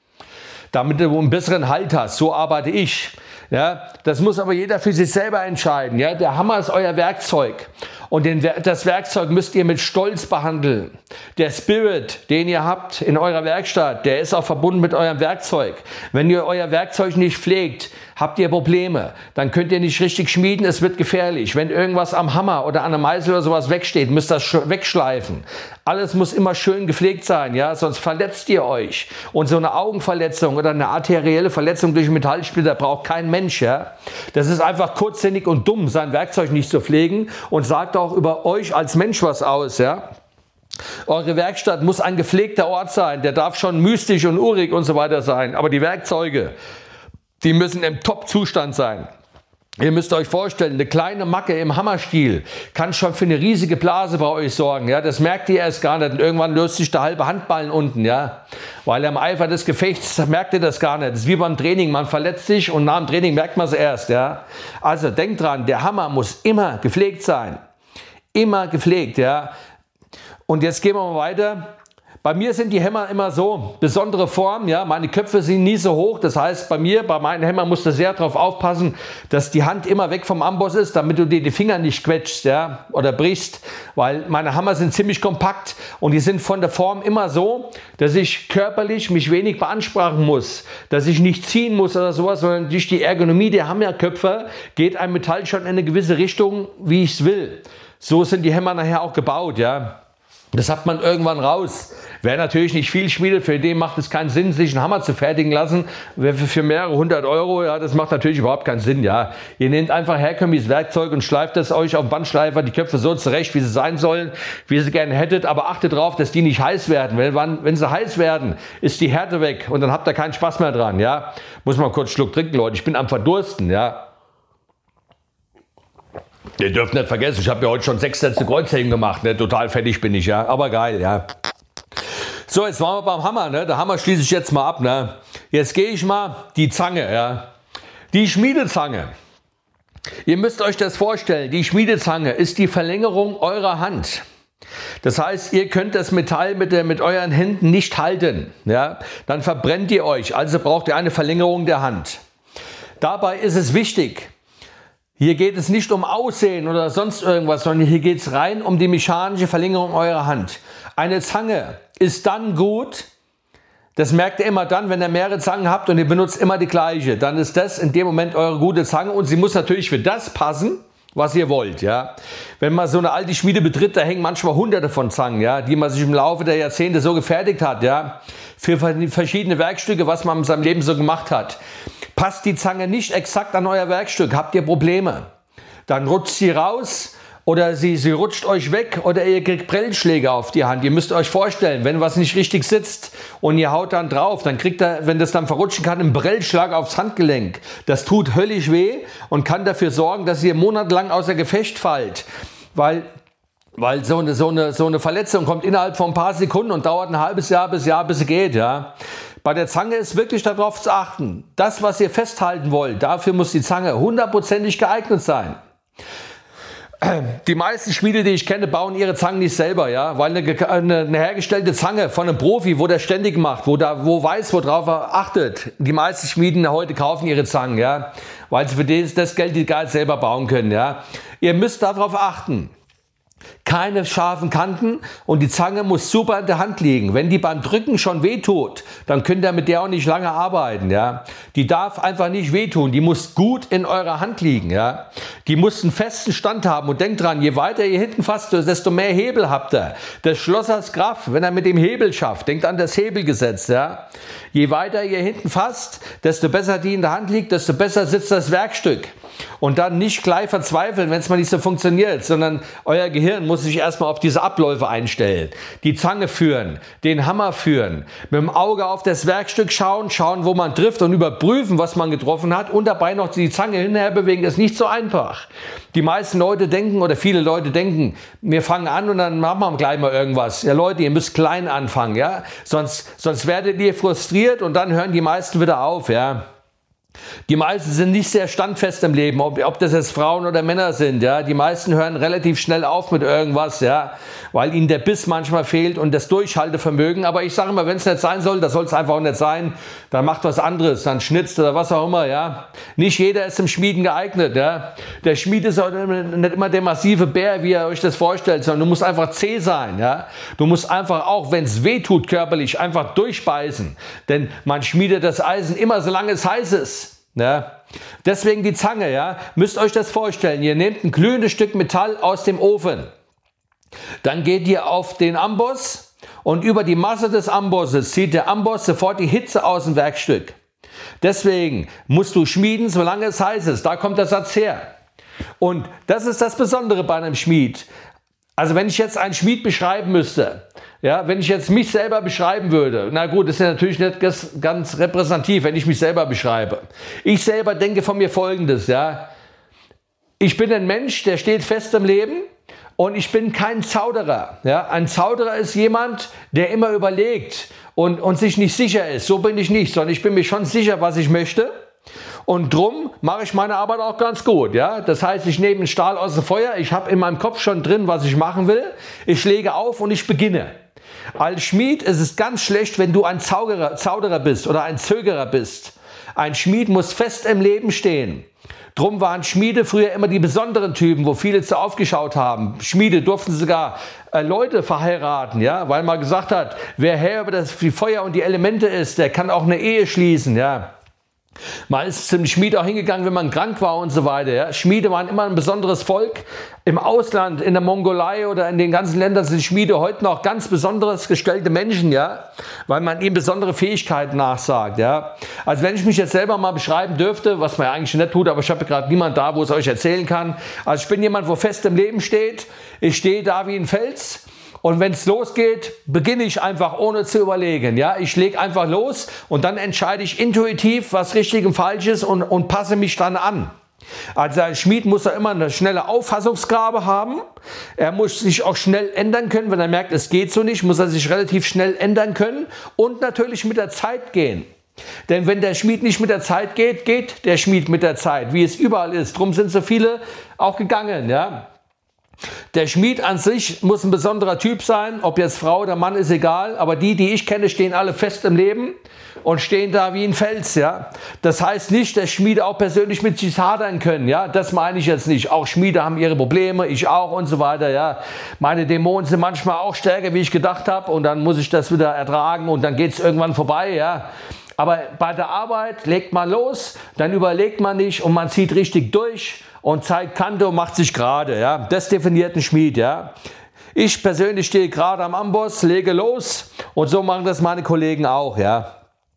damit du einen besseren Halt hast. So arbeite ich. Ja, das muss aber jeder für sich selber entscheiden. Ja, der Hammer ist euer Werkzeug und den, das Werkzeug müsst ihr mit Stolz behandeln. Der Spirit, den ihr habt in eurer Werkstatt, der ist auch verbunden mit eurem Werkzeug. Wenn ihr euer Werkzeug nicht pflegt, habt ihr Probleme. Dann könnt ihr nicht richtig schmieden, es wird gefährlich. Wenn irgendwas am Hammer oder an einem Meißel oder sowas wegsteht, müsst ihr das wegschleifen. Alles muss immer schön gepflegt sein, ja, sonst verletzt ihr euch. Und so eine Augenverletzung oder eine arterielle Verletzung durch einen Metallsplitter braucht kein Mensch. Ja. Das ist einfach kurzsinnig und dumm, sein Werkzeug nicht zu pflegen und sagt auch über euch als Mensch was aus. Ja. Eure Werkstatt muss ein gepflegter Ort sein, der darf schon mystisch und urig und so weiter sein, aber die Werkzeuge, die müssen im Top-Zustand sein. Ihr müsst euch vorstellen, eine kleine Macke im Hammerstiel kann schon für eine riesige Blase bei euch sorgen. Ja, das merkt ihr erst gar nicht. Und irgendwann löst sich der halbe Handballen unten, ja, weil im Eifer des Gefechts merkt ihr das gar nicht. Das ist wie beim Training, man verletzt sich und nach dem Training merkt man es erst. Ja, also denkt dran, der Hammer muss immer gepflegt sein, immer gepflegt. Ja, und jetzt gehen wir mal weiter. Bei mir sind die Hämmer immer so, besondere Form, ja, meine Köpfe sind nie so hoch, das heißt bei mir, bei meinen Hämmern musst du sehr darauf aufpassen, dass die Hand immer weg vom Amboss ist, damit du dir die Finger nicht quetschst, ja, oder brichst, weil meine Hammer sind ziemlich kompakt und die sind von der Form immer so, dass ich körperlich mich wenig beanspruchen muss, dass ich nicht ziehen muss oder sowas, sondern durch die Ergonomie der Hammerköpfe geht ein Metall schon in eine gewisse Richtung, wie ich es will. So sind die Hämmer nachher auch gebaut, ja. Das hat man irgendwann raus. Wer natürlich nicht viel schmiedet, für den macht es keinen Sinn, sich einen Hammer zu fertigen lassen. Für mehrere hundert Euro, ja, das macht natürlich überhaupt keinen Sinn, ja. Ihr nehmt einfach herkömmliches Werkzeug und schleift es euch auf dem Bandschleifer, die Köpfe so zurecht, wie sie sein sollen, wie ihr sie gerne hättet. Aber achtet darauf, dass die nicht heiß werden. Wenn, wenn sie heiß werden, ist die Härte weg und dann habt ihr keinen Spaß mehr dran, ja. Muss man kurz einen Schluck trinken, Leute. Ich bin am Verdursten, ja. Ihr dürft nicht vergessen, ich habe ja heute schon sechs Sätze Kreuzheben gemacht, ne? Total fertig bin ich, ja, aber geil, ja. So, jetzt waren wir beim Hammer, ne? Der Hammer schließe ich jetzt mal ab, ne? Jetzt gehe ich mal die Zange, ja. Die Schmiedezange. Ihr müsst euch das vorstellen, die Schmiedezange ist die Verlängerung eurer Hand. Das heißt, ihr könnt das Metall mit, der, mit euren Händen nicht halten, ja? Dann verbrennt ihr euch, also braucht ihr eine Verlängerung der Hand. Dabei ist es wichtig, hier geht es nicht um Aussehen oder sonst irgendwas, sondern hier geht es rein um die mechanische Verlängerung eurer Hand. Eine Zange ist dann gut, Das merkt ihr immer dann, wenn ihr mehrere Zangen habt und ihr benutzt immer die gleiche. Dann ist das in dem Moment eure gute Zange und sie muss natürlich für das passen, was ihr wollt. Ja. Wenn man so eine alte Schmiede betritt, da hängen manchmal hunderte von Zangen, ja, die man sich im Laufe der Jahrzehnte so gefertigt hat, ja, für verschiedene Werkstücke, was man in seinem Leben so gemacht hat. Passt die Zange nicht exakt an euer Werkstück, habt ihr Probleme. Dann rutscht sie raus. Oder sie, sie rutscht euch weg oder ihr kriegt Prellschläge auf die Hand. Ihr müsst euch vorstellen, wenn was nicht richtig sitzt und ihr haut dann drauf, dann kriegt er, wenn das dann verrutschen kann, einen Prellschlag aufs Handgelenk. Das tut höllisch weh und kann dafür sorgen, dass ihr monatelang außer Gefecht fallt. Weil, weil so, eine, so, eine, so eine Verletzung kommt innerhalb von ein paar Sekunden und dauert ein halbes Jahr bis Jahr, bis sie geht. Ja. Bei der Zange ist wirklich darauf zu achten. Das, was ihr festhalten wollt, dafür muss die Zange hundertprozentig geeignet sein. Die meisten Schmiede, die ich kenne, bauen ihre Zangen nicht selber, ja, weil eine, eine, eine hergestellte Zange von einem Profi, wo der ständig macht, wo da, wo weiß, worauf er achtet. Die meisten Schmieden heute kaufen ihre Zangen, ja, weil sie für das, das Geld die Geld selber bauen können, ja. Ihr müsst darauf achten. Keine scharfen Kanten und die Zange muss super in der Hand liegen. Wenn die beim Drücken schon wehtut, dann könnt ihr mit der auch nicht lange arbeiten. Ja? Die darf einfach nicht wehtun, die muss gut in eurer Hand liegen. Ja? Die muss einen festen Stand haben und denkt dran, je weiter ihr hinten fasst, desto mehr Hebel habt ihr. Das Schloss hat Kraft, wenn er mit dem Hebel schafft. Denkt an das Hebelgesetz. Ja? Je weiter ihr hinten fasst, desto besser die in der Hand liegt, desto besser sitzt das Werkstück. Und dann nicht gleich verzweifeln, wenn es mal nicht so funktioniert, sondern euer Gehirn muss sich erstmal auf diese Abläufe einstellen. Die Zange führen, den Hammer führen, mit dem Auge auf das Werkstück schauen, schauen, wo man trifft und überprüfen, was man getroffen hat und dabei noch die Zange hinterher bewegen. Das ist nicht so einfach. Die meisten Leute denken oder viele Leute denken, wir fangen an und dann machen wir gleich mal irgendwas. Ja Leute, ihr müsst klein anfangen, ja, sonst, sonst werdet ihr frustriert und dann hören die meisten wieder auf, ja. Die meisten sind nicht sehr standfest im Leben, ob, ob das jetzt Frauen oder Männer sind. Ja. Die meisten hören relativ schnell auf mit irgendwas, ja, weil ihnen der Biss manchmal fehlt und das Durchhaltevermögen. Aber ich sage immer, wenn es nicht sein soll, das soll es einfach auch nicht sein, dann macht was anderes, dann schnitzt oder was auch immer. Ja. Nicht jeder ist zum Schmieden geeignet. Ja. Der Schmied ist auch nicht immer der massive Bär, wie ihr euch das vorstellt, sondern du musst einfach zäh sein. Ja. Du musst einfach auch, wenn es weh tut körperlich, einfach durchbeißen. Denn man schmiedet das Eisen immer, solange es heiß ist. Ja, deswegen die Zange, ja, müsst euch das vorstellen, ihr nehmt ein glühendes Stück Metall aus dem Ofen, dann geht ihr auf den Amboss und über die Masse des Ambosses zieht der Amboss sofort die Hitze aus dem Werkstück. Deswegen musst du schmieden, solange es heiß ist, da kommt der Satz her. Und das ist das Besondere bei einem Schmied. Also wenn ich jetzt einen Schmied beschreiben müsste, ja, wenn ich jetzt mich selber beschreiben würde, na gut, das ist ja natürlich nicht ganz repräsentativ, wenn ich mich selber beschreibe. Ich selber denke von mir Folgendes, ja. Ich bin ein Mensch, der steht fest im Leben und ich bin kein Zauderer. Ja. Ein Zauderer ist jemand, der immer überlegt und, und sich nicht sicher ist. So bin ich nicht, sondern ich bin mir schon sicher, was ich möchte. Und drum mache ich meine Arbeit auch ganz gut. Ja? Das heißt, ich nehme einen Stahl aus dem Feuer, ich habe in meinem Kopf schon drin, was ich machen will. Ich lege auf und ich beginne. Als Schmied ist es ganz schlecht, wenn du ein Zauderer, Zauderer bist oder ein Zögerer bist. Ein Schmied muss fest im Leben stehen. Drum waren Schmiede früher immer die besonderen Typen, wo viele zu aufgeschaut haben. Schmiede durften sogar äh, Leute verheiraten, ja, weil man gesagt hat, wer Herr über das die Feuer und die Elemente ist, der kann auch eine Ehe schließen, ja. Man ist zum Schmied auch hingegangen, wenn man krank war und so weiter. Ja. Schmiede waren immer ein besonderes Volk. Im Ausland, in der Mongolei oder in den ganzen Ländern sind Schmiede heute noch ganz besonderes gestellte Menschen, ja, weil man ihnen besondere Fähigkeiten nachsagt. Ja. Also wenn ich mich jetzt selber mal beschreiben dürfte, was man ja eigentlich nicht tut, aber ich habe gerade niemand da, wo es euch erzählen kann. Also ich bin jemand, wo fest im Leben steht. Ich stehe da wie ein Fels. Und wenn es losgeht, beginne ich einfach ohne zu überlegen. Ja? Ich lege einfach los und dann entscheide ich intuitiv, was richtig und falsch ist und, und passe mich dann an. Also ein Schmied muss ja immer eine schnelle Auffassungsgabe haben. Er muss sich auch schnell ändern können. Wenn er merkt, es geht so nicht, muss er sich relativ schnell ändern können und natürlich mit der Zeit gehen. Denn wenn der Schmied nicht mit der Zeit geht, geht der Schmied mit der Zeit, wie es überall ist. Drum sind so viele auch gegangen, ja. Der Schmied an sich muss ein besonderer Typ sein, ob jetzt Frau oder Mann, ist egal, aber die, die ich kenne, stehen alle fest im Leben und stehen da wie ein Fels, ja. Das heißt nicht, dass Schmiede auch persönlich mit sich hadern können, ja. Das meine ich jetzt nicht. Auch Schmiede haben ihre Probleme, ich auch und so weiter, ja. Meine Dämonen sind manchmal auch stärker, wie ich gedacht habe, und dann muss ich das wieder ertragen und dann geht es irgendwann vorbei, ja. Aber bei der Arbeit legt man los, dann überlegt man nicht und man zieht richtig durch und zeigt Kante und macht sich gerade, ja. Das definiert ein Schmied, ja. Ich persönlich stehe gerade am Amboss, lege los und so machen das meine Kollegen auch, ja.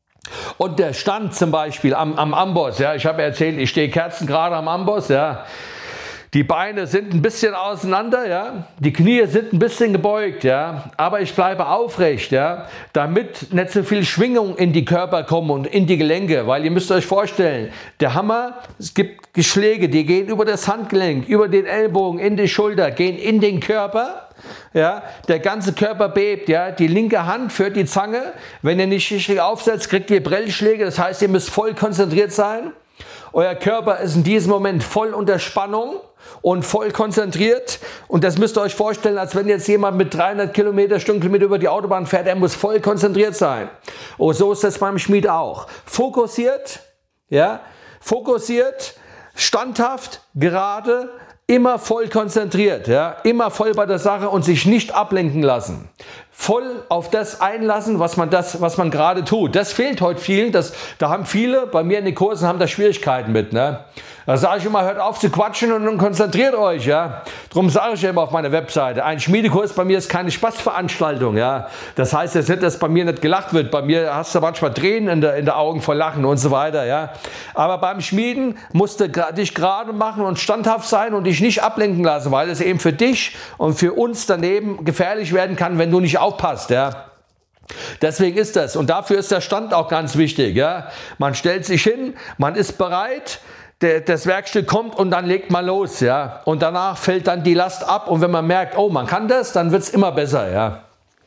Und der Stand zum Beispiel am, am Amboss, ja, ich habe erzählt, ich stehe kerzengerade am Amboss, ja. Die Beine sind ein bisschen auseinander, ja. Die Knie sind ein bisschen gebeugt, ja. Aber ich bleibe aufrecht, ja. Damit nicht so viel Schwingung in die Körper kommen und in die Gelenke. Weil ihr müsst euch vorstellen, der Hammer, es gibt Schläge, die gehen über das Handgelenk, über den Ellbogen, in die Schulter, gehen in den Körper. Ja, der ganze Körper bebt, ja, die linke Hand führt die Zange. Wenn ihr nicht richtig aufsetzt, kriegt ihr Prellschläge. Das heißt, ihr müsst voll konzentriert sein. Euer Körper ist in diesem Moment voll unter Spannung und voll konzentriert. Und das müsst ihr euch vorstellen, als wenn jetzt jemand mit dreihundert Kilometer Stundenkilometer über die Autobahn fährt. Er muss voll konzentriert sein. Und so ist das beim Schmied auch. Fokussiert, ja, fokussiert, standhaft, gerade, immer voll konzentriert, ja, immer voll bei der Sache und sich nicht ablenken lassen. Voll auf das einlassen, was man, das, was man gerade tut. Das fehlt heute vielen. Das, da haben viele, bei mir in den Kursen, haben da Schwierigkeiten mit. Ne? Da sage ich immer, hört auf zu quatschen und konzentriert euch. Ja? Darum sage ich ja immer auf meiner Webseite, ein Schmiedekurs bei mir ist keine Spaßveranstaltung. Ja? Das heißt jetzt nicht, dass bei mir nicht gelacht wird. Bei mir hast du manchmal Tränen in der, in der Augen vor Lachen und so weiter. Ja? Aber beim Schmieden musst du dich gerade machen und standhaft sein und dich nicht ablenken lassen, weil es eben für dich und für uns daneben gefährlich werden kann, wenn du nicht aufpasst, ja. Deswegen ist das. Und dafür ist der Stand auch ganz wichtig, ja. Man stellt sich hin, man ist bereit, der, das Werkstück kommt und dann legt man los, ja. Und danach fällt dann die Last ab und wenn man merkt, oh, man kann das, dann wird es immer besser, ja.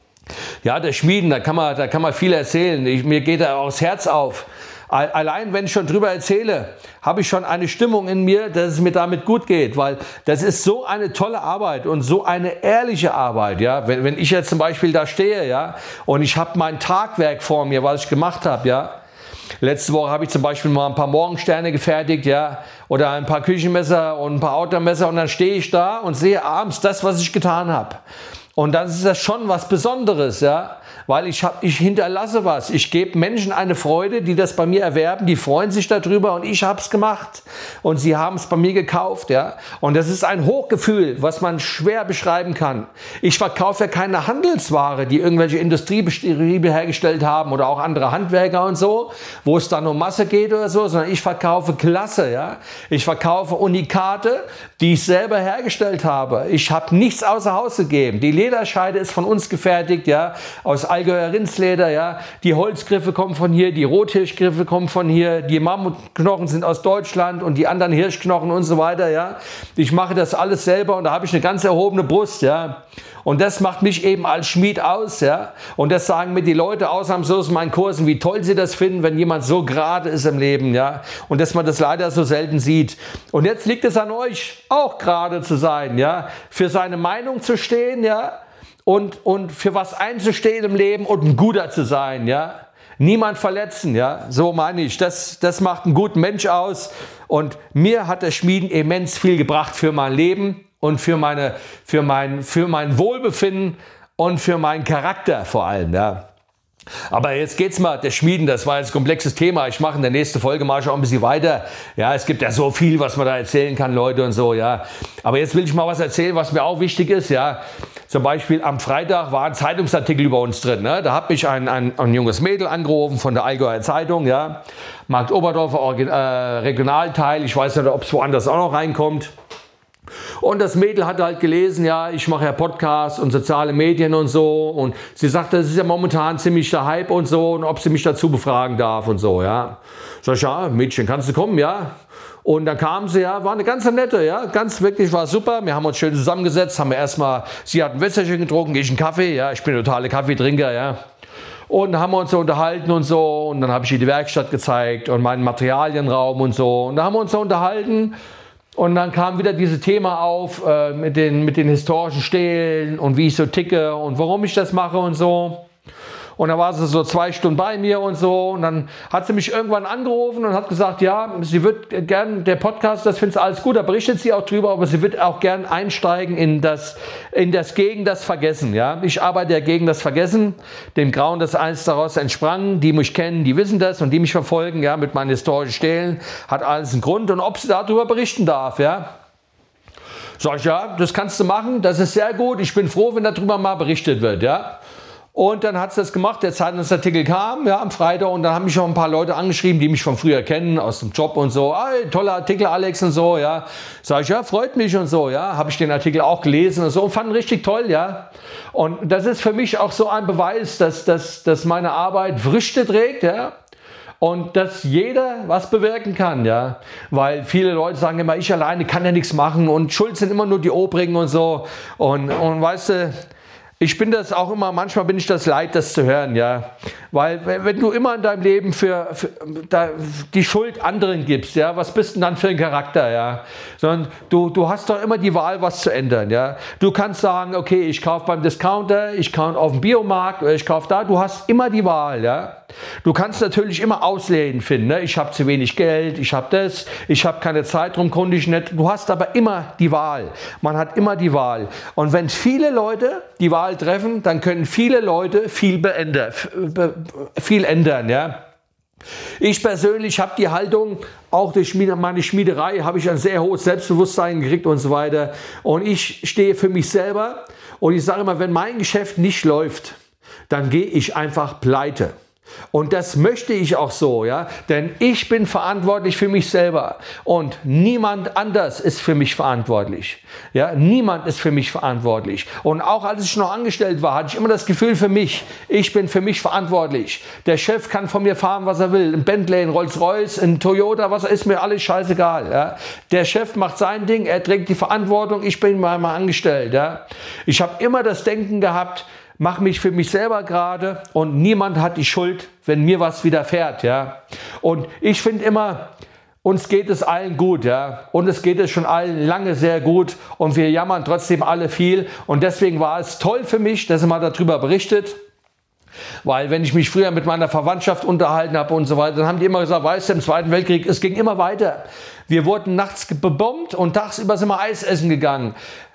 Ja, der Schmieden, da kann man, da kann man viel erzählen. Ich, mir geht da auch das Herz auf. Allein, wenn ich schon drüber erzähle, habe ich schon eine Stimmung in mir, dass es mir damit gut geht, weil das ist so eine tolle Arbeit und so eine ehrliche Arbeit, ja. Wenn, wenn ich jetzt zum Beispiel da stehe, ja, und ich habe mein Tagwerk vor mir, was ich gemacht habe, ja. Letzte Woche habe ich zum Beispiel mal ein paar Morgensterne gefertigt, ja, oder ein paar Küchenmesser und ein paar Outdoor-Messer und dann stehe ich da und sehe abends das, was ich getan habe. Und dann ist das schon was Besonderes, ja, weil ich, hab, ich hinterlasse was. Ich gebe Menschen eine Freude, die das bei mir erwerben, die freuen sich darüber und ich habe es gemacht und sie haben es bei mir gekauft, ja. Und das ist ein Hochgefühl, was man schwer beschreiben kann. Ich verkaufe ja keine Handelsware, die irgendwelche Industriebetriebe hergestellt haben oder auch andere Handwerker und so, wo es dann um Masse geht oder so, sondern ich verkaufe Klasse, ja. Ich verkaufe Unikate, die ich selber hergestellt habe. Ich habe nichts außer Haus gegeben. Die Lederscheide ist von uns gefertigt, ja, aus Allgäuer Rindsleder, ja. Die Holzgriffe kommen von hier, die Rothirschgriffe kommen von hier, die Mammutknochen sind aus Deutschland und die anderen Hirschknochen und so weiter, ja. Ich mache das alles selber und da habe ich eine ganz erhobene Brust, ja. Und das macht mich eben als Schmied aus, ja. Und das sagen mir die Leute ausnahmslos in meinen Kursen, wie toll sie das finden, wenn jemand so gerade ist im Leben, ja. Und dass man das leider so selten sieht. Und jetzt liegt es an euch, auch gerade zu sein, ja. Für seine Meinung zu stehen, ja. Und, und für was einzustehen im Leben und ein Guter zu sein, ja. Niemand verletzen, ja. So meine ich. Das, das macht einen guten Mensch aus. Und mir hat das Schmieden immens viel gebracht für mein Leben. Und für, meine, für, mein, für mein Wohlbefinden und für meinen Charakter vor allem, ja. Aber jetzt geht's mal, der Schmieden, das war jetzt ein komplexes Thema. Ich mache in der nächsten Folge mal schon ein bisschen weiter. Ja, es gibt ja so viel, was man da erzählen kann, Leute und so, ja. Aber jetzt will ich mal was erzählen, was mir auch wichtig ist, ja. Zum Beispiel am Freitag war ein Zeitungsartikel über uns drin, ne? Da hat mich ein, ein, ein junges Mädel angerufen von der Allgäuer Zeitung, ja. Markt Oberdorfer äh, Regionalteil, ich weiß nicht, ob es woanders auch noch reinkommt. Und das Mädel hat halt gelesen, ja, ich mache ja Podcasts und soziale Medien und so. Und sie sagt, das ist ja momentan ziemlich der Hype und so. Und ob sie mich dazu befragen darf und so, ja. Sag ich, ja, Mädchen, kannst du kommen, ja. Und dann kam sie, ja, war eine ganz nette, ja, ganz wirklich, war super. Wir haben uns schön zusammengesetzt, haben wir erstmal, sie hat ein Wässerchen getrunken, ich einen Kaffee, ja. Ich bin ein totaler Kaffeetrinker, ja. Und dann haben wir uns so unterhalten und so. Und dann habe ich ihr die Werkstatt gezeigt und meinen Materialienraum und so. Und da haben wir uns so unterhalten. Und dann kam wieder dieses Thema auf äh, mit, den, mit den historischen Stelen und wie ich so ticke und warum ich das mache und so. Und dann war sie so zwei Stunden bei mir und so. Und dann hat sie mich irgendwann angerufen und hat gesagt, ja, sie wird gern, der Podcast, das findet sie alles gut, da berichtet sie auch drüber, aber sie wird auch gern einsteigen in das, in das gegen das Vergessen. Ja? Ich arbeite ja gegen das Vergessen, dem Grauen, das einst daraus entsprang. Die mich kennen, die wissen das und die mich verfolgen, ja, mit meinen historischen Stelen, hat alles einen Grund. Und ob sie darüber berichten darf, ja. Sag ich, ja, das kannst du machen, das ist sehr gut. Ich bin froh, wenn darüber mal berichtet wird, ja. Und dann hat sie das gemacht, der Zeitungsartikel kam, ja, am Freitag, und dann haben mich noch ein paar Leute angeschrieben, die mich von früher kennen, aus dem Job und so. Hey, toller Artikel, Alex, und so, ja. Sag ich, ja, freut mich und so, ja. Habe ich den Artikel auch gelesen und so und fand ihn richtig toll, ja. Und das ist für mich auch so ein Beweis, dass, dass, dass meine Arbeit Früchte trägt, ja. Und dass jeder was bewirken kann, ja. Weil viele Leute sagen immer, ich alleine kann ja nichts machen und schuld sind immer nur die Obrigen und so. Und, und weißt du, ich bin das auch immer, manchmal bin ich das leid, das zu hören, ja. Weil wenn du immer in deinem Leben für, für da, die Schuld anderen gibst, ja, was bist du denn dann für ein Charakter, ja? Sondern du, du hast doch immer die Wahl, was zu ändern, ja. Du kannst sagen, okay, ich kaufe beim Discounter, ich kaufe auf dem Biomarkt oder ich kaufe da, du hast immer die Wahl, ja. Du kannst natürlich immer Ausreden finden, ne? Ich habe zu wenig Geld, ich habe das, ich habe keine Zeit, darum konnte ich nicht. Du hast aber immer die Wahl. Man hat immer die Wahl. Und wenn viele Leute die Wahl treffen, dann können viele Leute viel beändern, viel ändern, ja. Ich persönlich habe die Haltung, auch durch meine Schmiederei habe ich ein sehr hohes Selbstbewusstsein gekriegt und so weiter. Und ich stehe für mich selber und ich sage immer, wenn mein Geschäft nicht läuft, dann gehe ich einfach pleite. Und das möchte ich auch so, ja, denn ich bin verantwortlich für mich selber und niemand anders ist für mich verantwortlich, ja, niemand ist für mich verantwortlich. Und auch als ich noch angestellt war, hatte ich immer das Gefühl für mich, ich bin für mich verantwortlich. Der Chef kann von mir fahren, was er will, ein Bentley, ein Rolls-Royce, ein Toyota, was ist mir alles scheißegal, ja. Der Chef macht sein Ding, er trägt die Verantwortung, ich bin mal angestellt, ja. Ich habe immer das Denken gehabt, mach mich für mich selber gerade und niemand hat die Schuld, wenn mir was widerfährt, ja. Und ich finde immer, uns geht es allen gut, ja. Und es geht es schon allen lange sehr gut und wir jammern trotzdem alle viel. Und deswegen war es toll für mich, dass ihr mal darüber berichtet. Weil wenn ich mich früher mit meiner Verwandtschaft unterhalten habe und so weiter, dann haben die immer gesagt, weißt du, im Zweiten Weltkrieg, es ging immer weiter. Wir wurden nachts bebombt und tagsüber sind wir Eis essen gegangen.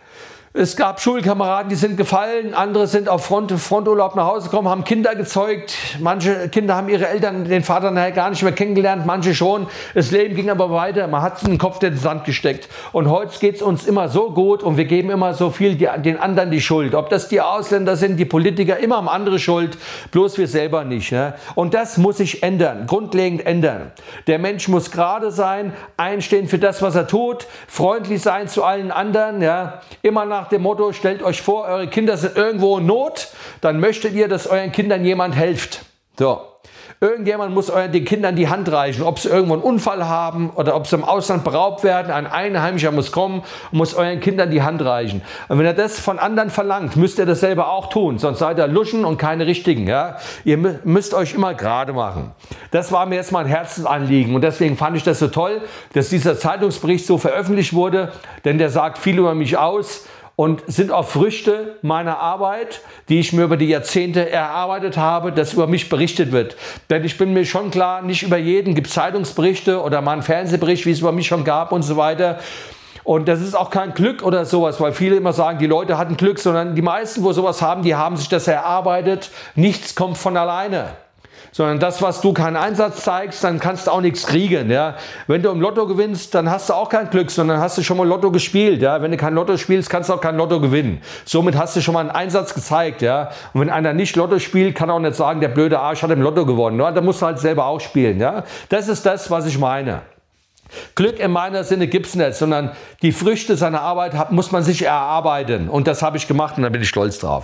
Es gab Schulkameraden, die sind gefallen, andere sind auf Front, Fronturlaub nach Hause gekommen, haben Kinder gezeugt. Manche Kinder haben ihre Eltern, den Vater nachher gar nicht mehr kennengelernt, manche schon. Das Leben ging aber weiter, man hat es in den Kopf in den Sand gesteckt. Und heute geht es uns immer so gut und wir geben immer so viel die, den anderen die Schuld. Ob das die Ausländer sind, die Politiker, immer haben andere Schuld, bloß wir selber nicht. Ne? Und das muss sich ändern, grundlegend ändern. Der Mensch muss gerade sein, einstehen für das, was er tut, freundlich sein zu allen anderen, ja? Immer nach dem Motto, stellt euch vor, eure Kinder sind irgendwo in Not, dann möchtet ihr, dass euren Kindern jemand hilft. So. Irgendjemand muss euren den Kindern die Hand reichen, ob sie irgendwo einen Unfall haben oder ob sie im Ausland beraubt werden. Ein Einheimischer muss kommen und muss euren Kindern die Hand reichen. Und wenn er das von anderen verlangt, müsst ihr das selber auch tun, sonst seid ihr Luschen und keine Richtigen. Ja? Ihr müsst euch immer gerade machen. Das war mir jetzt mal ein Herzensanliegen und deswegen fand ich das so toll, dass dieser Zeitungsbericht so veröffentlicht wurde, denn der sagt viel über mich aus. Und sind auch Früchte meiner Arbeit, die ich mir über die Jahrzehnte erarbeitet habe, dass über mich berichtet wird. Denn ich bin mir schon klar, nicht über jeden gibt es Zeitungsberichte oder mal einen Fernsehbericht, wie es über mich schon gab und so weiter. Und das ist auch kein Glück oder sowas, weil viele immer sagen, die Leute hatten Glück, sondern die meisten, wo sowas haben, die haben sich das erarbeitet. Nichts kommt von alleine. Sondern das, was du keinen Einsatz zeigst, dann kannst du auch nichts kriegen. Ja? Wenn du im Lotto gewinnst, dann hast du auch kein Glück, sondern hast du schon mal Lotto gespielt. Ja? Wenn du kein Lotto spielst, kannst du auch kein Lotto gewinnen. Somit hast du schon mal einen Einsatz gezeigt. Ja? Und wenn einer nicht Lotto spielt, kann er auch nicht sagen, der blöde Arsch hat im Lotto gewonnen. Ja? Da musst du halt selber auch spielen. Ja? Das ist das, was ich meine. Glück in meiner Sinne gibt es nicht, sondern die Früchte seiner Arbeit muss man sich erarbeiten. Und das habe ich gemacht und da bin ich stolz drauf. Ja?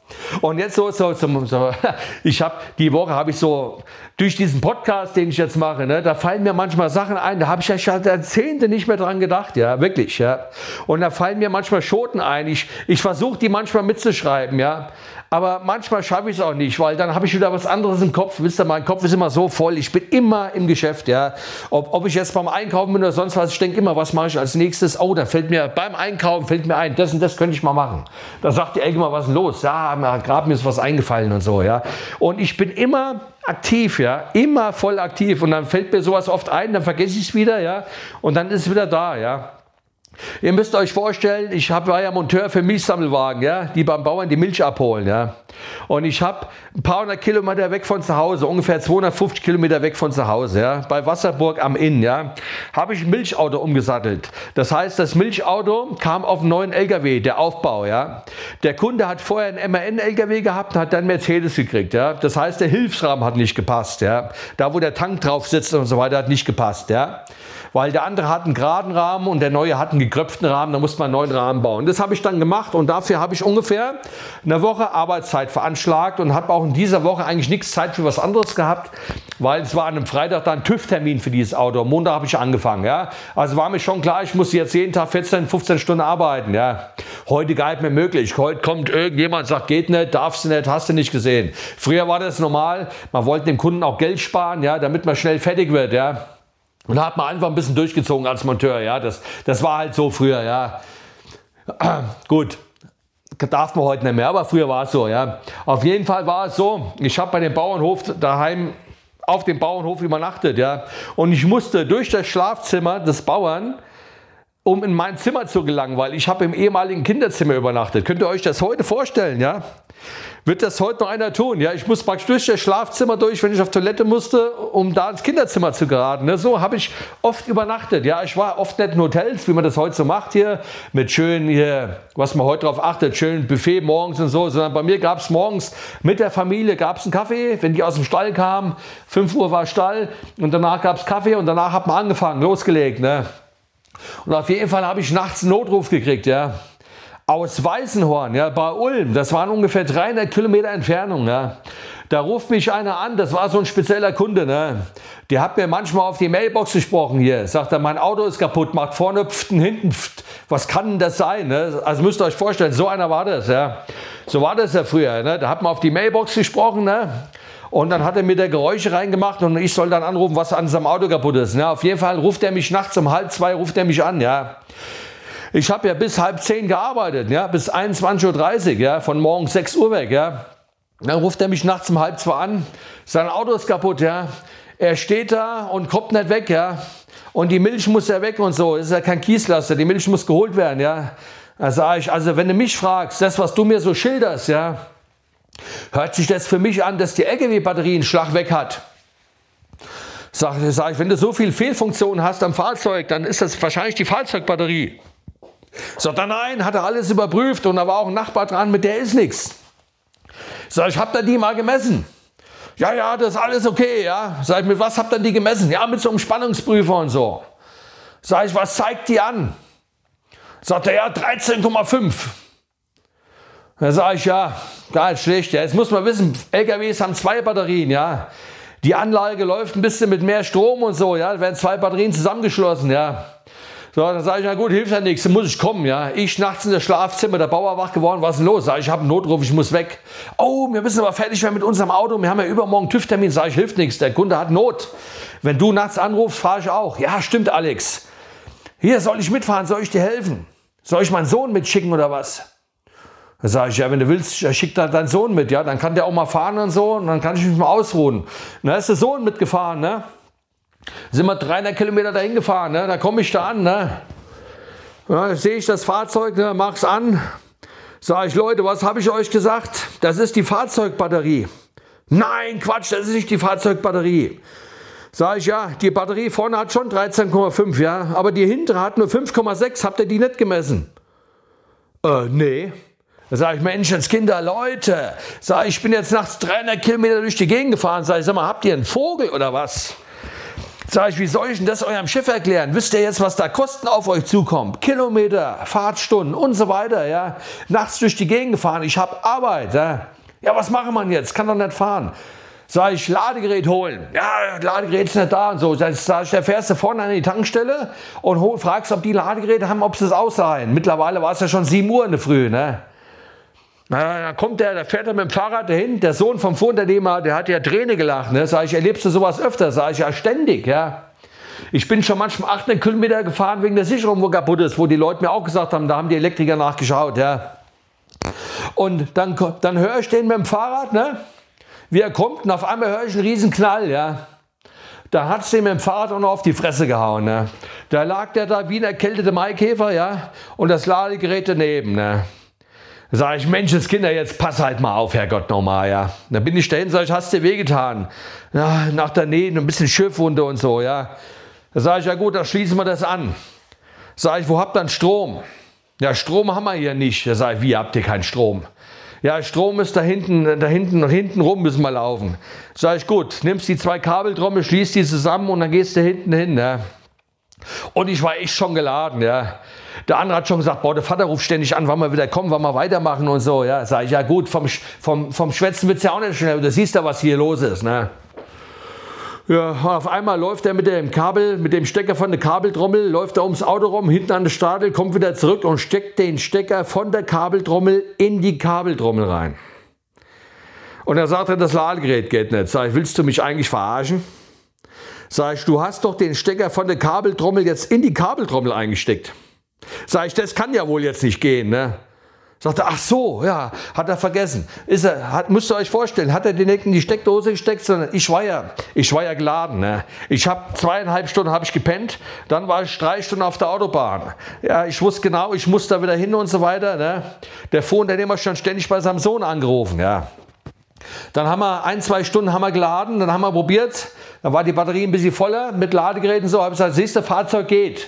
Und jetzt so, so, so, so ich habe die Woche, habe ich so, durch diesen Podcast, den ich jetzt mache, ne, da fallen mir manchmal Sachen ein, da habe ich ja schon Jahrzehnte nicht mehr dran gedacht, ja, wirklich, ja. Und da fallen mir manchmal Schoten ein, ich, ich versuche die manchmal mitzuschreiben, ja. Aber manchmal schaffe ich es auch nicht, weil dann habe ich wieder was anderes im Kopf. Wisst ihr, mein Kopf ist immer so voll. Ich bin immer im Geschäft, ja. Ob, ob ich jetzt beim Einkaufen bin oder sonst was, ich denke immer, was mache ich als nächstes? Oh, da fällt mir beim Einkaufen fällt mir ein, das und das könnte ich mal machen. Da sagt die Elke mal, was ist denn los? Ja, gerade mir ist was eingefallen und so, ja. Und ich bin immer aktiv, ja, immer voll aktiv. Und dann fällt mir sowas oft ein, dann vergesse ich es wieder, ja. Und dann ist es wieder da, ja. Ihr müsst euch vorstellen, ich hab, war ja Monteur für Milchsammelwagen, ja, die beim Bauern die Milch abholen. Ja. Und ich habe ein paar hundert Kilometer weg von zu Hause, ungefähr zweihundertfünfzig Kilometer weg von zu Hause, ja, bei Wasserburg am Inn, ja, habe ich ein Milchauto umgesattelt. Das heißt, das Milchauto kam auf einen neuen L K W, der Aufbau. Ja. Der Kunde hat vorher einen M A N-L K W gehabt und hat dann Mercedes gekriegt. Ja. Das heißt, der Hilfsrahmen hat nicht gepasst. Ja. Da, wo der Tank drauf sitzt und so weiter, hat nicht gepasst. Ja. Weil der andere hat einen geraden Rahmen und der neue hat einen gekröpften Rahmen, da musste man einen neuen Rahmen bauen. Das habe ich dann gemacht und dafür habe ich ungefähr eine Woche Arbeitszeit veranschlagt und habe auch in dieser Woche eigentlich nichts Zeit für was anderes gehabt, weil es war an einem Freitag dann TÜV-Termin für dieses Auto. Am Montag habe ich angefangen. Ja. Also war mir schon klar, ich muss jetzt jeden Tag vierzehn, fünfzehn Stunden arbeiten. Ja. Heute gar nicht mehr möglich. Heute kommt irgendjemand, sagt, geht nicht, darfst du nicht, hast du nicht gesehen. Früher war das normal, man wollte dem Kunden auch Geld sparen, ja, damit man schnell fertig wird. Ja. Und da hat man einfach ein bisschen durchgezogen als Monteur, ja, das, das war halt so früher, ja. Gut, darf man heute nicht mehr, aber früher war es so, ja. Auf jeden Fall war es so, ich habe bei dem Bauernhof daheim auf dem Bauernhof übernachtet, ja. Und ich musste durch das Schlafzimmer des Bauern, um in mein Zimmer zu gelangen, weil ich habe im ehemaligen Kinderzimmer übernachtet. Könnt ihr euch das heute vorstellen, ja? Wird das heute noch einer tun? Ja, ich muss praktisch durch das Schlafzimmer durch, wenn ich auf Toilette musste, um da ins Kinderzimmer zu geraten. Ne? So habe ich oft übernachtet. Ja, ich war oft nicht in Hotels, wie man das heute so macht hier, mit schön hier, was man heute drauf achtet, schön Buffet morgens und so, sondern bei mir gab es morgens mit der Familie gab's einen Kaffee, wenn die aus dem Stall kamen, fünf Uhr war Stall und danach gab es Kaffee und danach hat man angefangen, losgelegt. Ne? Und auf jeden Fall habe ich nachts einen Notruf gekriegt, ja. Aus Weißenhorn, ja, bei Ulm, das waren ungefähr dreihundert Kilometer Entfernung, ja. Da ruft mich einer an, das war so ein spezieller Kunde, ne. Der hat mir manchmal auf die Mailbox gesprochen hier, sagt er, mein Auto ist kaputt, macht vorne Pften, hinten Pft. Was kann denn das sein, ne? Also müsst ihr euch vorstellen, so einer war das, ja. So war das ja früher, ne. Da hat man auf die Mailbox gesprochen, ne. Und dann hat er mir da Geräusche reingemacht und ich soll dann anrufen, was an seinem Auto kaputt ist. Ne? Auf jeden Fall ruft er mich nachts um halb zwei, ruft er mich an, ja. Ich habe ja bis halb zehn gearbeitet, ja, bis einundzwanzig Uhr dreißig, ja, von morgens sechs Uhr weg, ja. Dann ruft er mich nachts um halb zwei an, sein Auto ist kaputt, ja. Er steht da und kommt nicht weg, ja. Und die Milch muss ja weg und so, das ist ja kein Kieslaster, die Milch muss geholt werden, ja. Da sage ich, also wenn du mich fragst, das, was du mir so schilderst, ja, hört sich das für mich an, dass die L K W-Batterie einen Schlag weg hat. Sag, sag ich, wenn du so viel Fehlfunktionen hast am Fahrzeug, dann ist das wahrscheinlich die Fahrzeugbatterie. Sagt er, nein, hat er alles überprüft und da war auch ein Nachbar dran, mit der ist nichts. Sag ich, hab da die mal gemessen? Ja, ja, das ist alles okay, ja. Sag ich, mit was habt ihr die gemessen? Ja, mit so einem Spannungsprüfer und so. Sag ich, was zeigt die an? Sagt er, ja, dreizehn Komma fünf. Da sage ich, ja, gar nicht schlecht. Ja. Jetzt muss man wissen, L K Ws haben zwei Batterien, ja. Die Anlage läuft ein bisschen mit mehr Strom und so, ja. Da werden zwei Batterien zusammengeschlossen, ja. So, dann sage ich, na gut, hilft ja nichts, dann muss ich kommen, ja. Ich nachts in das Schlafzimmer, der Bauer wach geworden, was ist denn los? Sag ich, ich habe einen Notruf, ich muss weg. Oh, wir müssen aber fertig werden mit unserem Auto, wir haben ja übermorgen TÜV-Termin. Sag ich, hilft nichts, der Kunde hat Not. Wenn du nachts anrufst, frage ich auch. Ja, stimmt, Alex. Hier, soll ich mitfahren, soll ich dir helfen? Soll ich meinen Sohn mitschicken oder was? Da sage ich, ja, wenn du willst, schick da deinen Sohn mit, ja, dann kann der auch mal fahren und so, und dann kann ich mich mal ausruhen. Und dann ist der Sohn mitgefahren, ne? Sind wir dreihundert Kilometer dahin gefahren, ne? Da komme ich da an, ne? Ja, sehe ich das Fahrzeug, ne? Mach's an. Sage ich, Leute, was habe ich euch gesagt? Das ist die Fahrzeugbatterie. Nein, Quatsch, das ist nicht die Fahrzeugbatterie. Sage ich, ja, die Batterie vorne hat schon dreizehn Komma fünf, ja, aber die hintere hat nur fünf Komma sechs, habt ihr die nicht gemessen? Äh, nee. Da sage ich, Menschenskinder, Leute, sag ich, ich bin jetzt nachts dreihundert Kilometer durch die Gegend gefahren, sage ich, sag mal, habt ihr einen Vogel oder was? Sag ich, wie soll ich denn das eurem Chef erklären? Wisst ihr jetzt, was da Kosten auf euch zukommen? Kilometer, Fahrtstunden und so weiter. Ja? Nachts durch die Gegend gefahren, ich habe Arbeit. Ja? ja, was macht man jetzt? Kann doch nicht fahren. Sag ich, Ladegerät holen. Ja, Ladegerät ist nicht da und so. Sag ich, da fährst du vorne an die Tankstelle und hol, fragst, ob die Ladegeräte haben, ob sie es ausleihen. Mittlerweile war es ja schon sieben Uhr in der Früh. Ne? Na, dann kommt der, der fährt er mit dem Fahrrad dahin, der Sohn vom Vorunternehmer, der hat ja Träne gelacht. Ne? Sag ich, erlebst du sowas öfter? Sag ich, ja, ständig. Ja. Ich bin schon manchmal achthundert Kilometer gefahren wegen der Sicherung, wo kaputt ist, wo die Leute mir auch gesagt haben, da haben die Elektriker nachgeschaut. Ja. Und dann, dann höre ich den mit dem Fahrrad, ne? wie er kommt, und auf einmal höre ich einen riesen Knall. Ja. Da hat es dem mit dem Fahrrad auch noch auf die Fresse gehauen. Ne? Da lag der da wie ein erkälteter Maikäfer, ja, und das Ladegerät daneben. Ne? Da sage ich, Menschenskinder, jetzt pass halt mal auf, Herrgott, nochmal, ja. Dann bin ich dahin, sage ich, hast dir wehgetan? Ja, nach der Nähe ein bisschen Schiffwunde und so, ja. Da sage ich, ja gut, dann schließen wir das an. Sage ich, wo habt ihr denn Strom? Ja, Strom haben wir hier nicht. Da sage ich, wie, habt ihr keinen Strom? Ja, Strom ist da hinten, da hinten, hinten rum müssen wir laufen. Sage ich, gut, nimmst die zwei Kabeltrommel, schließt die zusammen und dann gehst du hinten hin, ja. Und ich war echt schon geladen, ja. Der andere hat schon gesagt, boah, der Vater ruft ständig an, wann wir wieder kommen, wann wir weitermachen und so. Ja, sag ich, ja gut, vom, vom, vom Schwätzen wird es ja auch nicht schnell. Du siehst ja, was hier los ist. Ne? Ja, auf einmal läuft er mit dem Kabel, mit dem Stecker von der Kabeltrommel, läuft er ums Auto rum, hinten an der Stadel, kommt wieder zurück und steckt den Stecker von der Kabeltrommel in die Kabeltrommel rein. Und er sagt, das Ladegerät geht nicht. Sag ich, willst du mich eigentlich verarschen? Sag ich, du hast doch den Stecker von der Kabeltrommel jetzt in die Kabeltrommel eingesteckt. Sag ich, das kann ja wohl jetzt nicht gehen, ne? Sagt er, ach so, ja, hat er vergessen. Ist er, hat, müsst ihr euch vorstellen, hat er den nicht in die Steckdose gesteckt, sondern ich war ja, ich war ja geladen, ne? Ich habe zweieinhalb Stunden habe ich gepennt, dann war ich drei Stunden auf der Autobahn. Ja, ich wusste genau, ich muss da wieder hin und so weiter, ne? Der Vorunternehmer stand ständig bei seinem Sohn angerufen, ja. Dann haben wir ein, zwei Stunden haben wir geladen, dann haben wir probiert, dann war die Batterie ein bisschen voller mit Ladegeräten, so, habe ich gesagt, siehst du, Fahrzeug geht.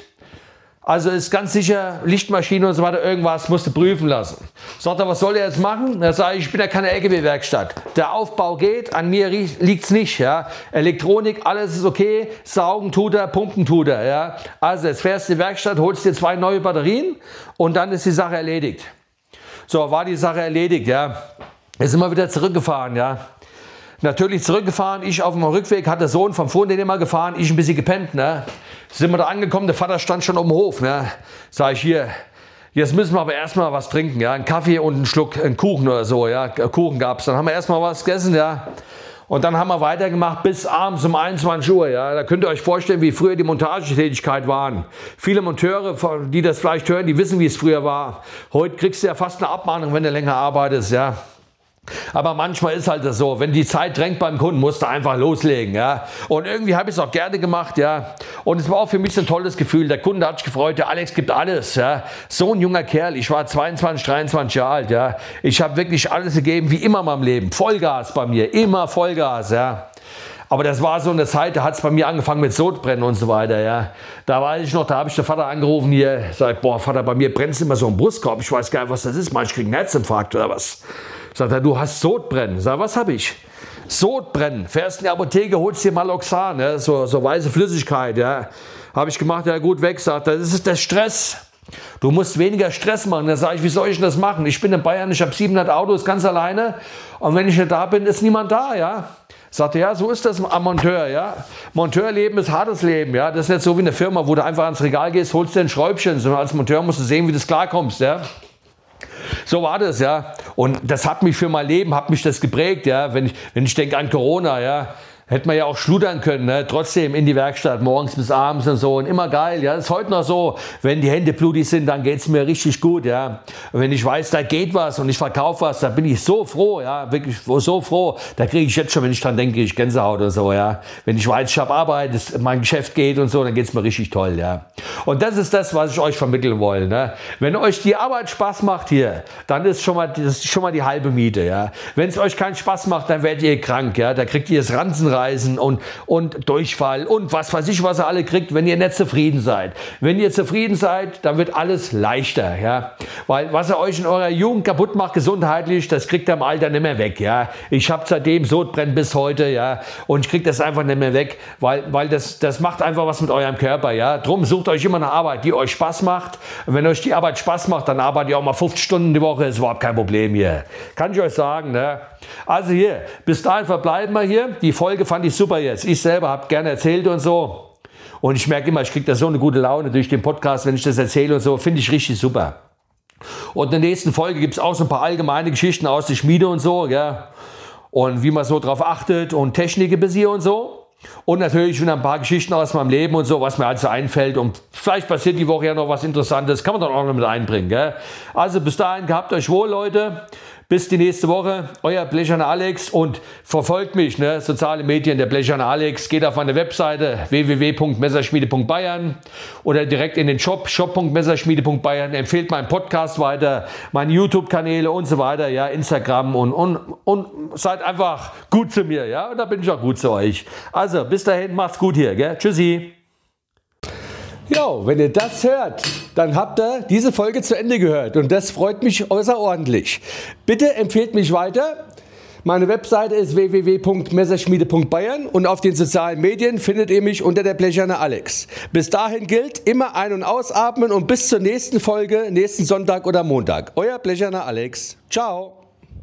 Also ist ganz sicher, Lichtmaschine und so weiter, irgendwas musst du prüfen lassen. Sagt er, was soll er jetzt machen? Da sage ich, ich bin ja keine L K W-Werkstatt. Der Aufbau geht, an mir liegt es nicht. Ja. Elektronik, alles ist okay, saugen tut er, pumpen tut er. Ja. Also jetzt fährst du in die Werkstatt, holst dir zwei neue Batterien und dann ist die Sache erledigt. So, war die Sache erledigt, ja. Jetzt sind wir wieder zurückgefahren, ja. Natürlich zurückgefahren, ich auf dem Rückweg, hat der Sohn vom Vorunternehmer gefahren, ich ein bisschen gepennt, ne. Sind wir da angekommen, der Vater stand schon auf dem Hof, ne. Sag ich, hier, jetzt müssen wir aber erstmal was trinken, ja. Einen Kaffee und einen Schluck, einen Kuchen oder so, ja. Kuchen gab's, dann haben wir erstmal was gegessen, ja. Und dann haben wir weitergemacht bis abends um einundzwanzig Uhr, ja. Da könnt ihr euch vorstellen, wie früher die Montagetätigkeit waren. Viele Monteure, die das vielleicht hören, die wissen, wie es früher war. Heute kriegst du ja fast eine Abmahnung, wenn du länger arbeitest, ja. Aber manchmal ist halt das so, wenn die Zeit drängt beim Kunden, musst du einfach loslegen, ja. Und irgendwie habe ich es auch gerne gemacht, ja. Und es war auch für mich so ein tolles Gefühl. Der Kunde hat sich gefreut, der Alex gibt alles, ja. So ein junger Kerl, ich war zweiundzwanzig, dreiundzwanzig Jahre alt, ja. Ich habe wirklich alles gegeben, wie immer in meinem Leben. Vollgas bei mir, immer Vollgas, ja. Aber das war so eine Zeit, da hat es bei mir angefangen mit Sodbrennen und so weiter, ja. Da weiß ich noch, da habe ich den Vater angerufen hier, sagt, boah Vater, bei mir brennt es immer so im Brustkorb, ich weiß gar nicht, was das ist, man, ich kriege einen Herzinfarkt oder was. Sagt er, du hast Sodbrennen. Sag, was habe ich? Sodbrennen. Fährst in die Apotheke, holst dir Maloxan, ja, so, so weiße Flüssigkeit. Ja. Habe ich gemacht, ja gut, weg. Sagt er, das ist der Stress. Du musst weniger Stress machen. Dann sage ich, wie soll ich denn das machen? Ich bin in Bayern, ich habe siebenhundert Autos, ganz alleine. Und wenn ich nicht da bin, ist niemand da, ja. Sagt er, ja, so ist das am Monteur, ja. Monteurleben ist hartes Leben, ja. Das ist nicht so wie eine Firma, wo du einfach ans Regal gehst, holst dir ein Schräubchen, sondern als Monteur musst du sehen, wie du klarkommst, ja. So war das, ja. Und das hat mich für mein Leben, hat mich das geprägt, ja. Wenn ich, wenn ich denke an Corona, ja, hätte man ja auch schludern können, ne? Trotzdem in die Werkstatt, morgens bis abends und so. Und immer geil, ja. Das ist heute noch so, wenn die Hände blutig sind, dann geht es mir richtig gut, ja. Und wenn ich weiß, da geht was und ich verkaufe was, da bin ich so froh, ja. Wirklich so froh. Da kriege ich jetzt schon, wenn ich dran denke, ich Gänsehaut oder so, ja. Wenn ich weiß, ich habe Arbeit, das, mein Geschäft geht und so, dann geht es mir richtig toll, ja. Und das ist das, was ich euch vermitteln will, ne. Wenn euch die Arbeit Spaß macht hier, dann ist schon mal, das ist schon mal die halbe Miete, ja. Wenn es euch keinen Spaß macht, dann werdet ihr krank, ja. Da kriegt ihr das Ranzen rein. Halskreisen und, und Durchfall und was weiß ich, was ihr alle kriegt, wenn ihr nicht zufrieden seid. Wenn ihr zufrieden seid, dann wird alles leichter, ja. Weil was ihr euch in eurer Jugend kaputt macht, gesundheitlich, das kriegt ihr im Alter nicht mehr weg, ja. Ich habe seitdem Sodbrennen bis heute, ja, und ich kriege das einfach nicht mehr weg, weil, weil das, das macht einfach was mit eurem Körper, ja. Drum sucht euch immer eine Arbeit, die euch Spaß macht. Und wenn euch die Arbeit Spaß macht, dann arbeitet ihr auch mal fünfzig Stunden die Woche, ist überhaupt kein Problem hier. Kann ich euch sagen, ne. Also hier, bis dahin verbleiben wir hier. Die Folge fand ich super jetzt. Ich selber habe gerne erzählt und so. Und ich merke immer, ich kriege da so eine gute Laune durch den Podcast, wenn ich das erzähle und so. Finde ich richtig super. Und in der nächsten Folge gibt es auch so ein paar allgemeine Geschichten aus der Schmiede und so, ja. Und wie man so drauf achtet und Technik bis hier und so. Und natürlich wieder ein paar Geschichten aus meinem Leben und so, was mir halt so einfällt. Und vielleicht passiert die Woche ja noch was Interessantes. Kann man dann auch noch mit einbringen, gell? Also bis dahin, gehabt euch wohl, Leute. Bis die nächste Woche, euer Blecherne Alex, und verfolgt mich, ne, soziale Medien, der Blecherne Alex. Geht auf meine Webseite w w w punkt messerschmiede punkt bayern oder direkt in den Shop, shop punkt messerschmiede punkt bayern. Empfehlt meinen Podcast weiter, meine YouTube-Kanäle und so weiter, ja, Instagram, und, und, und seid einfach gut zu mir, ja, und da bin ich auch gut zu euch. Also, bis dahin, macht's gut hier, gell? Tschüssi. Jo, wenn ihr das hört, dann habt ihr diese Folge zu Ende gehört und das freut mich außerordentlich. Bitte empfehlt mich weiter. Meine Webseite ist w w w punkt messerschmiede punkt bayern und auf den sozialen Medien findet ihr mich unter der Blecherne Alex. Bis dahin gilt, immer ein- und ausatmen und bis zur nächsten Folge, nächsten Sonntag oder Montag. Euer Blecherne Alex. Ciao.